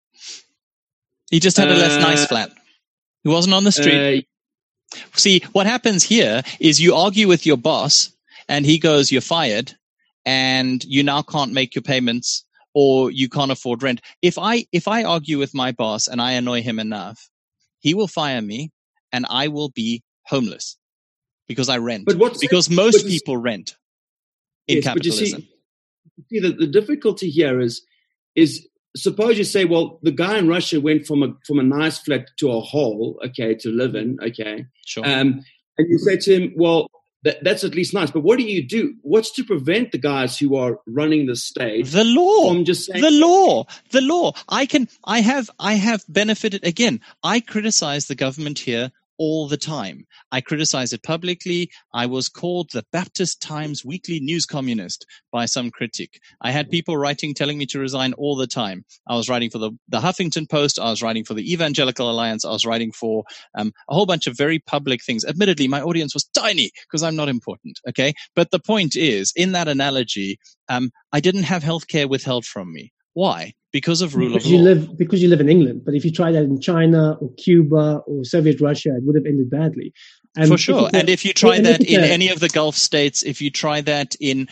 He just had a less nice flat. He wasn't on the street. See, what happens here is you argue with your boss, and he goes, "You're fired," and you now can't make your payments, or you can't afford rent. If I argue with my boss and I annoy him enough, he will fire me, and I will be homeless because I rent. Because most people rent in capitalism. But you see, the difficulty here is suppose you say, well, the guy in Russia went from a nice flat to a hole, okay, to live in, okay. Sure. And you say to him, well, that's at least nice. But what do you do? What's to prevent the guys who are running the state? The law. From just saying, the law. I have benefited. Again, I criticize the government here all the time. I criticize it publicly. I was called the Baptist Times Weekly News Communist by some critic. I had people writing, telling me to resign all the time. I was writing for the Huffington Post. I was writing for the Evangelical Alliance. I was writing for a whole bunch of very public things. Admittedly, my audience was tiny because I'm not important. Okay. But the point is, in that analogy, I didn't have healthcare withheld from me. Why? Because of rule of law. Because you live in England. But if you try that in China or Cuba or Soviet Russia, it would have ended badly. And for sure. And if you try that in any of the Gulf states, if you try that in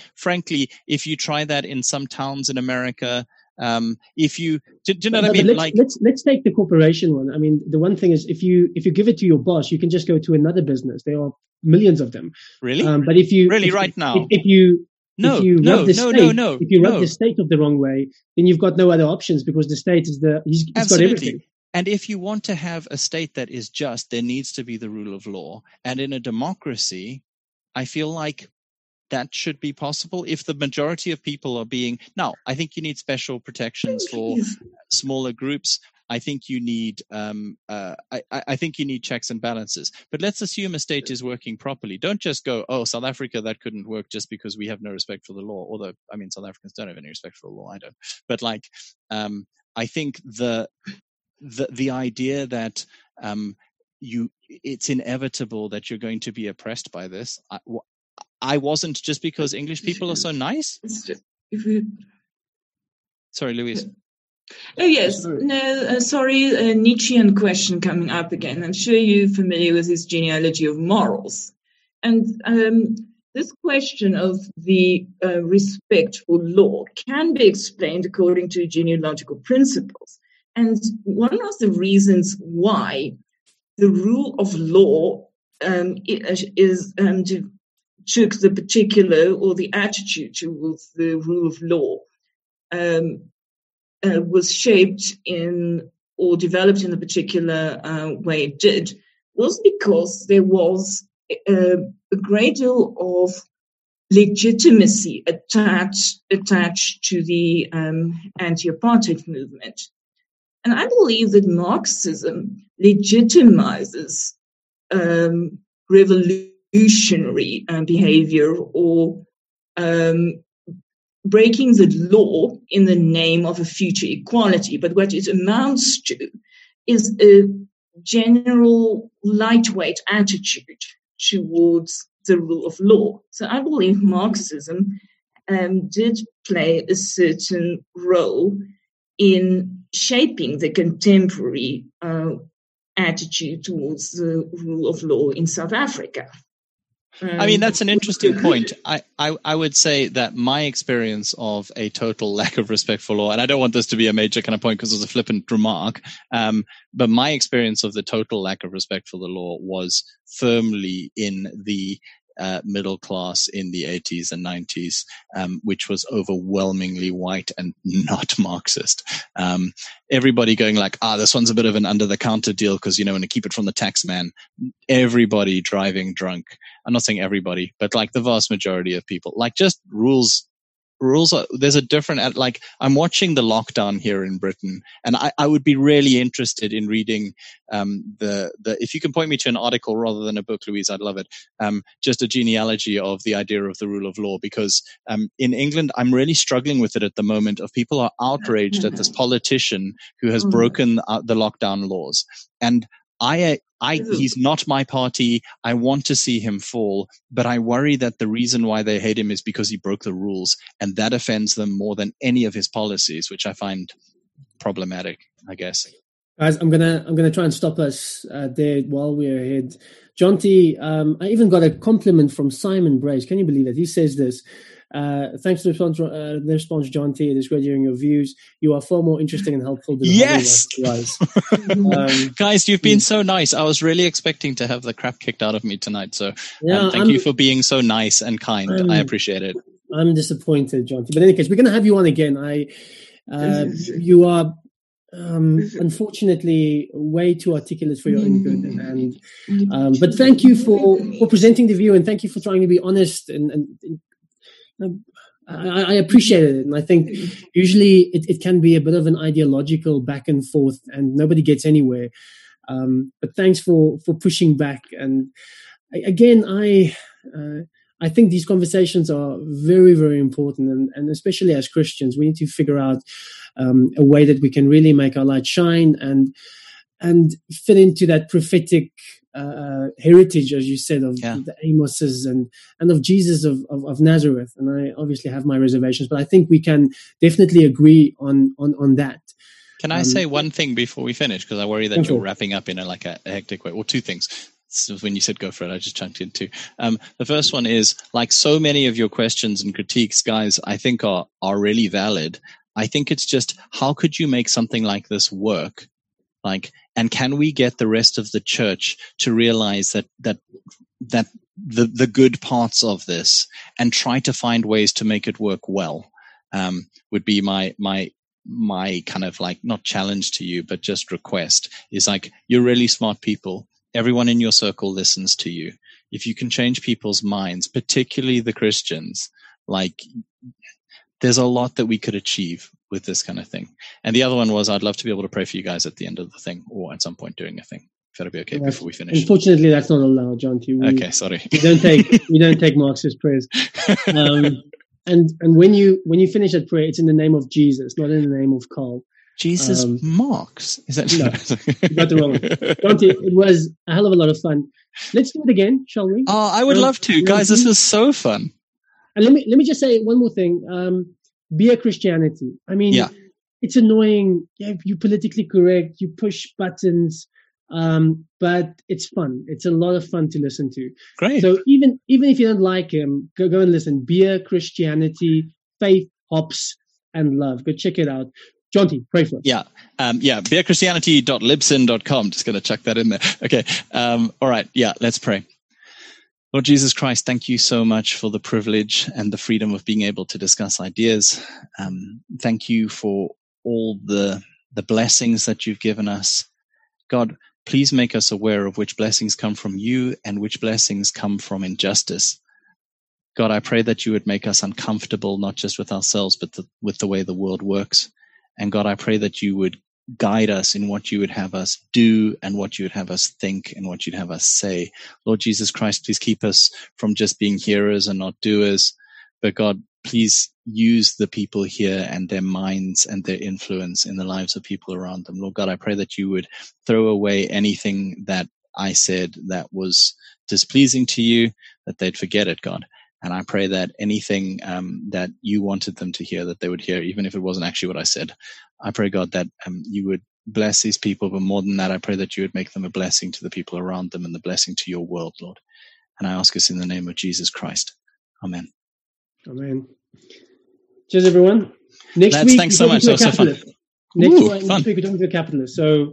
some towns in America, do you know what I mean? Let's take the corporation one. I mean, the one thing is if you give it to your boss, you can just go to another business. There are millions of them. Really? But if you right now, if you rub the state of the wrong way, then you've got no other options because the state is he's got everything. And if you want to have a state that is just, there needs to be the rule of law. And in a democracy, I feel like that should be possible if the majority of people are being. Now, I think you need special protections for smaller groups. I think you need I think you need checks and balances. But let's assume a state is working properly. Don't just go, oh, South Africa, that couldn't work just because we have no respect for the law. Although, I mean, South Africans don't have any respect for the law. I don't. But I think the idea that it's inevitable that you're going to be oppressed by this. I wasn't just because English people are so nice. Sorry, Louise. Oh, yes. No, sorry, a Nietzschean question coming up again. I'm sure you're familiar with his genealogy of morals. And this question of the respect for law can be explained according to genealogical principles. And one of the reasons why the rule of law took the particular or the attitude towards the rule of law was shaped in or developed in the particular way it did was because there was a great deal of legitimacy attached to the anti-apartheid movement. And I believe that Marxism legitimizes revolutionary behavior or breaking the law in the name of a future equality. But what it amounts to is a general lightweight attitude towards the rule of law. So I believe Marxism did play a certain role in shaping the contemporary attitude towards the rule of law in South Africa. I mean, that's an interesting point. I would say that my experience of a total lack of respect for law, and I don't want this to be a major kind of point because it was a flippant remark, but my experience of the total lack of respect for the law was firmly in the middle class in the 80s and 90s, which was overwhelmingly white and not Marxist. Everybody going like, this one's a bit of an under-the-counter deal because, want to keep it from the tax man. Everybody driving drunk. I'm not saying everybody, but like the vast majority of people. Like just rules are, there's a different, like I'm watching the lockdown here in Britain, and I would be really interested in reading if you can point me to an article rather than a book, Louise, I'd love it. Just a genealogy of the idea of the rule of law, because in England, I'm really struggling with it at the moment. Of people are outraged at this politician who has broken the lockdown laws, and he's not my party. I want to see him fall, but I worry that the reason why they hate him is because he broke the rules, and that offends them more than any of his policies, which I find problematic, I guess. Guys, I'm gonna try and stop us there while we're ahead. Jonty, I even got a compliment from Simon Brace. Can you believe that? He says this. Thanks for the response, Jonty. It is great hearing your views. You are far more interesting and helpful than yes, guys, you've been so nice. I was really expecting to have the crap kicked out of me tonight. So thank you for being so nice and kind. I appreciate it. I'm disappointed, Jonty. But in any case, we're going to have you on again. You are unfortunately way too articulate for your own good. But thank you for presenting the view, and thank you for trying to be honest and I appreciate it, and I think usually it can be a bit of an ideological back and forth, and nobody gets anywhere. But thanks for pushing back. And again, I think these conversations are very, very important, and especially as Christians, we need to figure out a way that we can really make our light shine and fit into that prophetic heritage, as you said, of the Amoses and of Jesus of Nazareth. And I obviously have my reservations, but I think we can definitely agree on that. Can I say one thing before we finish? Because I worry that you're wrapping up in a hectic way. Well, two things. So when you said go for it, I just chunked in two. The first one is, like so many of your questions and critiques, guys, I think are really valid. I think it's just, how could you make something like this work? And can we get the rest of the church to realize that the good parts of this and try to find ways to make it work well, would be my kind of like, not challenge to you, but just request is like, you're really smart people. Everyone in your circle listens to you. If you can change people's minds, particularly the Christians, like there's a lot that we could achieve with this kind of thing. And the other one was, I'd love to be able to pray for you guys at the end of the thing, or at some point during a thing. If that'll be okay before we finish. Unfortunately, that's not allowed, John. Okay, sorry. We don't take Marxist prayers. And when you finish that prayer, it's in the name of Jesus, not in the name of Carl. Jesus Marx? Is that no? You got the wrong one. Jonty, it was a hell of a lot of fun. Let's do it again, shall we? Oh, I would love to, guys. This was so fun. And let me just say one more thing. Be a Christianity. I mean, it's annoying. Yeah, you're politically correct. You push buttons, but it's fun. It's a lot of fun to listen to. Great. So even if you don't like him, go and listen. Beer, Christianity, faith, hops, and love. Go check it out. Jonty, pray for us. beerchristianity.libsyn.com. Just going to chuck that in there. Okay. All right. Yeah, let's pray. Lord Jesus Christ, thank you so much for the privilege and the freedom of being able to discuss ideas. Thank you for all the blessings that you've given us. God, please make us aware of which blessings come from you and which blessings come from injustice. God, I pray that you would make us uncomfortable, not just with ourselves, but with the way the world works. And God, I pray that you would guide us in what you would have us do and what you would have us think and what you'd have us say. Lord Jesus Christ, please keep us from just being hearers and not doers. But God, please use the people here and their minds and their influence in the lives of people around them. Lord God, I pray that you would throw away anything that I said that was displeasing to you, that they'd forget it, God. And I pray that anything that you wanted them to hear, that they would hear, even if it wasn't actually what I said. I pray, God, that you would bless these people, but more than that, I pray that you would make them a blessing to the people around them and the blessing to your world, Lord. And I ask us in the name of Jesus Christ. Amen. Amen. Cheers, everyone. Next week, thanks so much. That was so fun. Next week, we're talking to a capitalist. So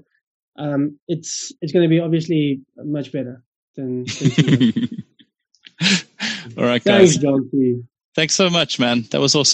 it's going to be obviously much better than All right, guys. Thanks, John. Thanks so much, man. That was awesome.